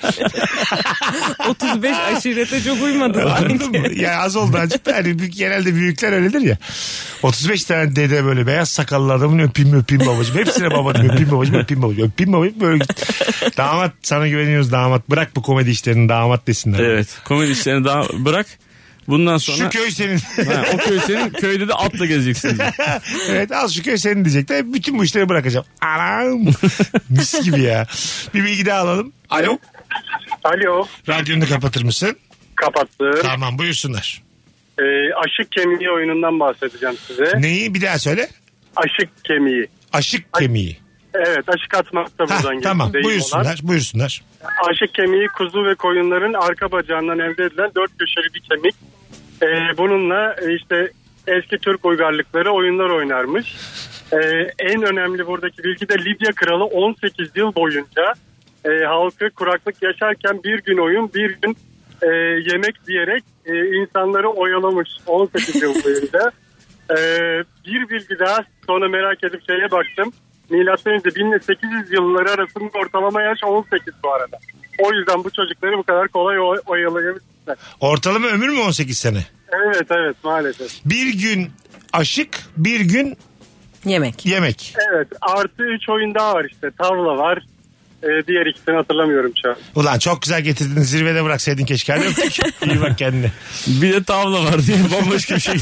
35 aşirete çok uymadı. Anladın mı? Yani az oldu azıcık da hani genelde büyükler öyledir ya. 35 tane dede böyle beyaz sakallı adamın öpeyim babacığım. Hepsine babacığım öpeyim babacığım böyle. Damat sana güveniyoruz damat. Bırak bu komedi işlerini damat desinler. Evet komedi işlerini bırak. Bundan sonra... Şu köy senin. O köy senin. Köyde de atla gezeceksin. Evet al şu köy senin diyecekler. Bütün bu işleri bırakacağım. Anam. Mis gibi ya. Bir bilgi daha alalım. Alo. Alo. Radyonu kapatır mısın? Kapattım. Tamam buyursunlar. Aşık Kemiği oyunundan bahsedeceğim size. Neyi bir daha söyle. Aşık Kemiği. Aşık Kemiği. Evet aşık atmak da buradan geliyor. Tamam buyursunlar. Aşık kemiği kuzu ve koyunların arka bacağından elde edilen 4 köşeli bir kemik. Bununla işte eski Türk uygarlıkları oyunlar oynarmış. En önemli buradaki bilgi de Lidya Kralı 18 yıl boyunca halkı kuraklık yaşarken bir gün oyun bir gün yemek diyerek insanları oyalamış 18 yıl boyunca. Bir bilgi daha sonra merak edip şeye baktım. Milattan önce 1800 yılları arasında ortalama yaş 18 bu arada. O yüzden bu çocukları bu kadar kolay oyalayabilirler. Ortalama ömür mü 18 sene? Evet maalesef. Bir gün aşık, bir gün yemek. Evet artı 3 oyun daha var işte. Tavla var. Diğer ikisini hatırlamıyorum şu an. Ulan çok güzel getirdin, zirvede bıraksaydın keşke. Hadi iyi bak kendine. Bir de tavla var diye bambaşka bir şey.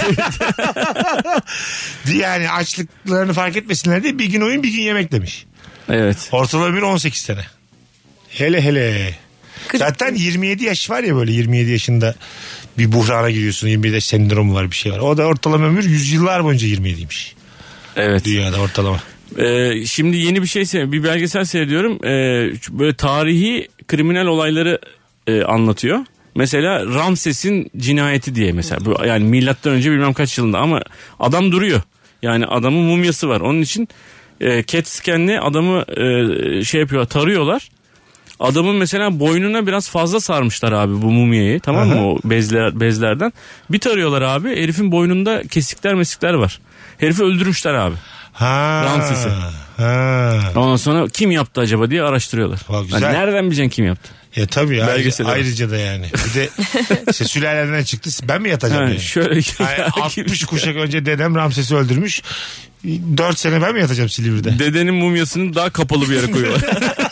Yani açlıklarını fark etmesinler diye bir gün oyun bir gün yemek demiş. Evet. Ortalama ömür 18 sene. Hele. Zaten 27 yaş var ya böyle 27 yaşında bir buhrana giriyorsun. 27 yaş sendromu var bir şey var. O da ortalama ömür 100 yıllar boyunca 27'ymiş. Evet. Dünyada ortalama. Şimdi yeni bir belgesel seyrediyorum. Böyle tarihi kriminal olayları anlatıyor. Mesela Ramses'in cinayeti diye mesela. Bu, yani milattan önce bilmem kaç yılında ama adam duruyor. Yani adamın mumyası var. Onun için CAT scan'le adamı tarıyorlar. Adamın mesela boynuna biraz fazla sarmışlar abi bu mumyayı. Tamam mı? O bezlerden. Bir tarıyorlar abi. Herifin boynunda kesikler var. Herifi öldürmüşler abi. Ramses'i. Ondan sonra kim yaptı acaba diye araştırıyorlar. Yani nereden bileceksin kim yaptı? Ya tabii ya. Ayrıca da yani. Bir de işte sülaleden çıktı. Ben mi yatacağım yani? Şöyle 60 kuşak önce dedem Ramses'i öldürmüş. 4 sene ben mi yatacağım Silivri'de? Dedenin mumyasını daha kapalı bir yere koyuyorlar.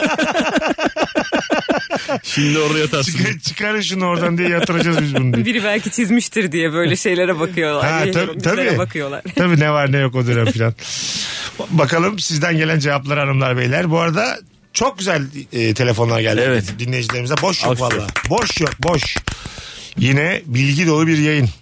Şimdi oraya yatarsın. Çıkarın şunu oradan diye yatıracağız biz bunu diye. Biri belki çizmiştir diye böyle şeylere bakıyorlar. Tabii. Bakıyorlar. Tabii ne var ne yok o dönem filan. Bakalım sizden gelen cevaplar hanımlar beyler. Bu arada çok güzel telefonlar geldi. Evet. Dinleyicilerimize boş yok valla. Boş yok. Yine bilgi dolu bir yayın.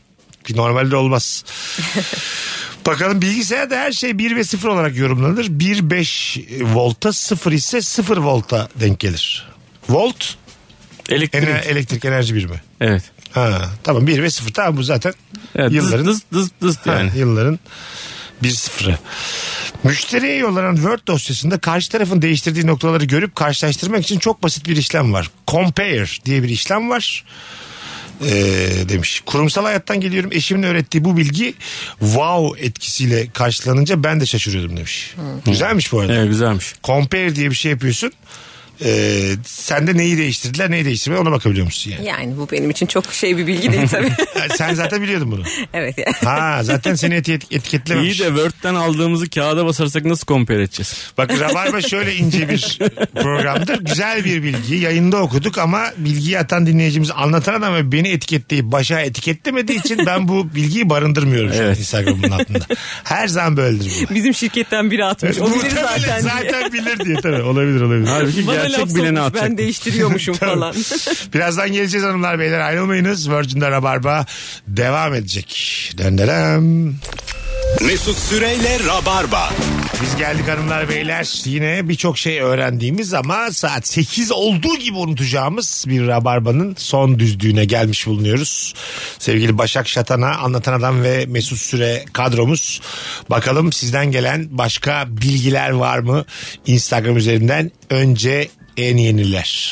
Normalde olmaz. Bakalım bilgisayarda her şey 1 ve 0 olarak yorumlanır. 1 5 volta, 0 ise 0 volta denk gelir. Volt elektrik enerji birimi. Evet. Ha, tamam 1 ve 0 tamam bu zaten Evet, yılların dız yani. Yılların 1-0'ı. Müşteriye yollanan Word dosyasında karşı tarafın değiştirdiği noktaları görüp karşılaştırmak için çok basit bir işlem var. Compare diye bir işlem var. Demiş. Kurumsal hayattan geliyorum. Eşimin öğrettiği bu bilgi wow etkisiyle karşılanınca ben de şaşırıyordum demiş. Güzelmiş bu arada. Evet, güzelmiş. Compare diye bir şey yapıyorsun. Sen de neyi değiştirdiler neyi değiştirmediler ona bakabiliyor musun yani? Yani bu benim için çok bir bilgi değil tabii. Sen zaten biliyordun bunu. Evet yani. Ha zaten seni etiketlememiş. İyi de Word'den aldığımızı kağıda basarsak nasıl compare edeceğiz? Bak Rabarba şöyle ince bir programdır. Güzel bir bilgi. Yayında okuduk ama bilgiyi atan dinleyicimiz anlatan adam ve beni etiketleyip başa etiketlemediği için ben bu bilgiyi barındırmıyorum şu an Instagram'ın altında. Her zaman böyledir bu. Bizim şirketten biri atmış. O bilir zaten. Zaten bilir diye tabii. Olabilir. Halbuki Bana gerçek bileni atacak. Ben değiştiriyormuşum falan. Birazdan geleceğiz hanımlar beyler, ayrılmayınız. Virgin'de Rabarba devam edecek. Döndürem. Mesut Süreyle Rabarba. Biz geldik hanımlar beyler. Yine birçok şey öğrendiğimiz ama saat 8 olduğu gibi unutacağımız bir Rabarba'nın son düzlüğüne gelmiş bulunuyoruz. Sevgili Başak Şatan'a, Anlatan Adam ve Mesut Süre kadromuz. Bakalım sizden gelen başka bilgiler var mı? Instagram üzerinden önce en yeniler.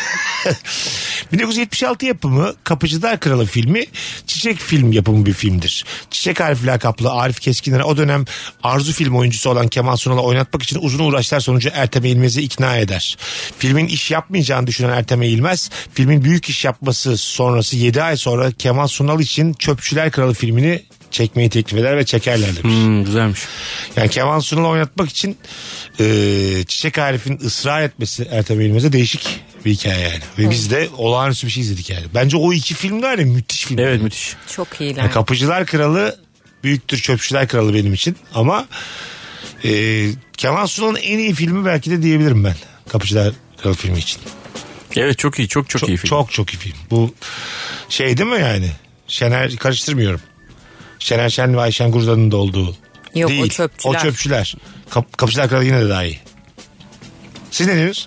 1976 yapımı Kapıcılar Kralı filmi Çiçek Film yapımı bir filmdir. Çiçek Arif lakaplı Arif Keskinler'e o dönem Arzu film oyuncusu olan Kemal Sunal'ı oynatmak için uzun uğraşlar sonucu Ertem Eğilmez'i ikna eder. Filmin iş yapmayacağını düşünen Ertem Eğilmez, filmin büyük iş yapması sonrası 7 ay sonra Kemal Sunal için Çöpçüler Kralı filmini çekmeyi teklif eder ve çekerler demiş. Güzelmiş. Yani Kemal Sunal'ı oynatmak için Çiçek Arif'in ısrar etmesi Ertem Eğilmez'e değişik bir hikaye yani. Ve biz de olağanüstü bir şey izledik yani. Bence o iki film de hani müthiş film. Evet, müthiş. Çok iyiler. Yani Kapıcılar Kralı büyüktür Çöpçüler Kralı benim için. Ama Kemal Sunal'ın en iyi filmi belki de diyebilirim ben. Kapıcılar Kralı filmi için. Evet, çok iyi. Çok iyi film. Çok iyi film. Bu şey değil mi yani? Şener, karıştırmıyorum. Şener Şen ve Ayşen Gurdan'ın da olduğu. Yok, değil. o Çöpçüler. O Çöpçüler. Kapıcılar Kralı yine de daha iyi. Siz ne diyorsunuz?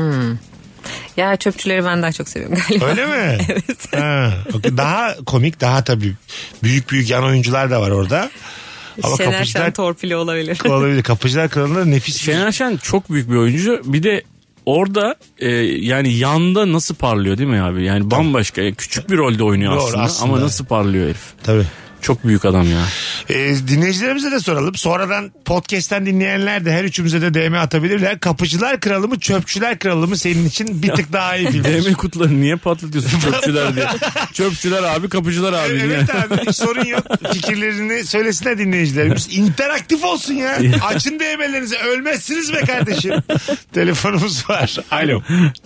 Ya Çöpçüleri ben daha çok seviyorum galiba. Öyle mi? Evet. Ha, okay. Daha komik, daha tabii büyük yan oyuncular da var orada. Ama Şener Şen torpili olabilir. Olabilir. Kapıcılar Kralı'nda nefis. Şener Şen çok büyük bir oyuncu. Bir de orada yani yanda nasıl parlıyor değil mi abi? Yani bambaşka. Yani küçük bir rolde oynuyor aslında ama nasıl parlıyor herif. Tabii. Çok büyük adam ya. Dinleyicilerimize de soralım. Sonradan podcast'ten dinleyenler de her üçümüze de DM atabilirler. Kapıcılar Kralı mı Çöpçüler Kralı mı senin için bir tık daha iyi film. DM kutuları niye patlatıyorsun Çöpçüler diye? Çöpçüler abi, Kapıcılar abi. Evet abi, hiç sorun yok. Fikirlerini söylesinler dinleyicilerimiz. İnteraktif olsun ya. Açın DM'lerinizi, ölmezsiniz be kardeşim. Telefonumuz var. Alo.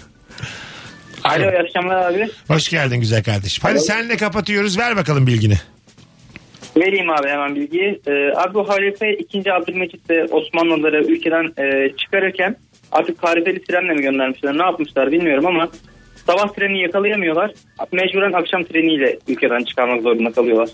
Alo, iyi akşamlar abi. Hoş geldin güzel kardeşim. Hadi senle kapatıyoruz, ver bakalım bilgini. Vereyim abi hemen bilgiyi. Abi bu halife 2. Abdülmecit de Osmanlıları ülkeden çıkarırken artık tarifeli trenle mi göndermişler, ne yapmışlar bilmiyorum ama sabah treni yakalayamıyorlar. Mecburen akşam treniyle ülkeden çıkarmak zorunda kalıyorlar.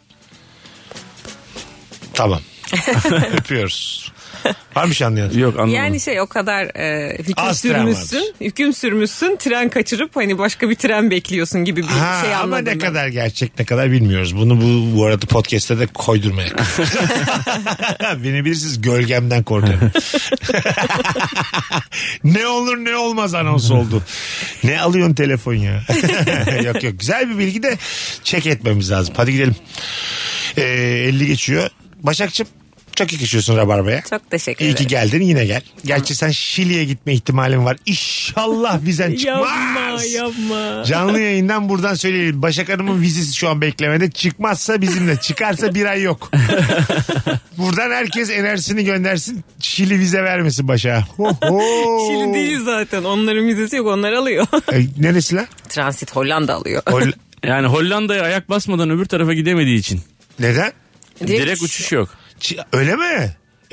Tamam. Öpüyoruz. Var bir şey anlayan? Yok, anlamadım. Yani o kadar hüküm sürmüşsün, tren kaçırıp hani başka bir tren bekliyorsun gibi bir şey anladım. Ama ne kadar gerçek ne kadar bilmiyoruz. Bunu bu arada podcast'te de koydurmayak. Beni bilirsiniz, gölgemden korkarım. Ne olur ne olmaz anons oldu. Ne alıyorsun telefon ya? Yok güzel bir bilgi de check etmemiz lazım. Hadi gidelim. 50 geçiyor. Başakçığım, çok yakışıyorsun Rabarba'ya. Çok teşekkür ederim. İyi ki geldin, yine gel. Gerçi sen Şili'ye gitme ihtimalin var. İnşallah vizen çıkmaz. Yapma. Canlı yayından buradan söyleyelim. Başak Hanım'ın vizesi şu an beklemede. Çıkmazsa bizimle. Çıkarsa bir ay yok. Buradan herkes enerjisini göndersin. Şili vize vermesin Başak'a. Şili değil zaten. Onların vizesi yok. Onlar alıyor. Neresi lan? Transit Hollanda alıyor. Yani Hollanda'ya ayak basmadan öbür tarafa gidemediği için. Neden? Direkt uçuş yok. Öyle mi?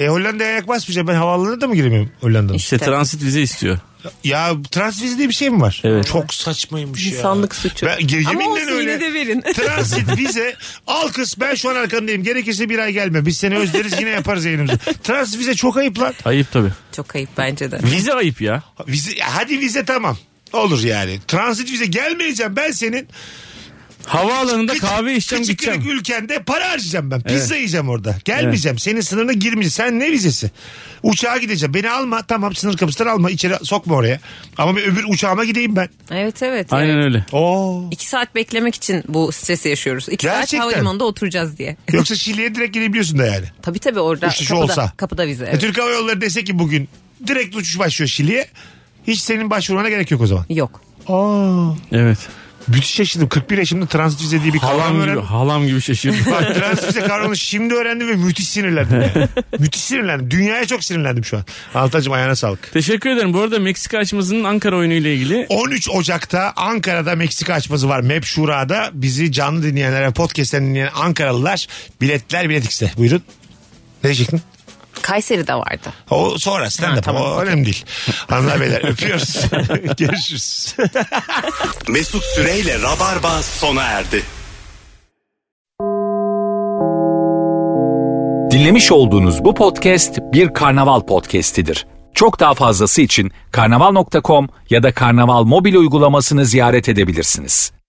Hollanda'ya ayak basmayacağım. Ben havaalanına da mı giremiyorum Hollanda'nın? İşte transit vize istiyor. Ya transit vize diye bir şey mi var? Evet. Çok saçmaymış ya. İnsanlık suçu. Ben, Ama olsun öyle. yine de verin. Transit vize al kız, ben şu an arkandayım. Gerekirse bir ay gelme. Biz seni özleriz, yine yaparız yayınımızı. Transit vize çok ayıp lan. Ayıp tabii. Çok ayıp bence de. Vize ayıp ya. Hadi vize tamam. Olur yani. Transit vize gelmeyeceğim ben senin. Havaalanında kahve içeceğim, gideceğim. Küçük ülkende para harcayacağım ben. Pizza yiyeceğim orada. Gelmeyeceğim. Senin sınırına girmeyeceğim. Sen ne vizesi? Uçağa gideceğim. Beni alma. Tamam, sınır kapısından alma. İçeri sokma oraya. Ama bir öbür uçağıma gideyim ben. Evet. Aynen öyle. 2 saat beklemek için bu stresi yaşıyoruz. 2 saat havalimanında oturacağız diye. Yoksa Şili'ye direkt gidebiliyorsun da yani. Tabii orada kapıda vize. Evet. Türk Hava Yolları dese ki bugün direkt uçuş başlıyor Şili'ye. Hiç senin başvurmana gerek yok o zaman. Yok. Evet. Müthiş şaşırdım. 41 yaşımda transit vize diye bir kavram öğrendim. Halam gibi şaşırdım. Bak, transit vize kavramını şimdi öğrendim ve müthiş sinirlendim. Yani. Müthiş sinirlendim. Dünyaya çok sinirlendim şu an. Anlatacağım, ayağına sağlık. Teşekkür ederim. Bu arada Meksika açmazının Ankara oyunu ile ilgili. 13 Ocak'ta Ankara'da Meksika açmazı var. MEP Şura'da. Bizi canlı dinleyenler ve podcast'ten dinleyen Ankaralılar, biletler Bilet X'te. Buyurun. Ne diyecektin? Kayseri'de vardı. O sonra stand-up. Tamam, o önemli değil. Hanımlar beyler öpüyoruz. Görüşürüz. Mesut Süreyle Rabarba sona erdi. Dinlemiş olduğunuz bu podcast bir karnaval podcastidir. Çok daha fazlası için karnaval.com ya da karnaval mobil uygulamasını ziyaret edebilirsiniz.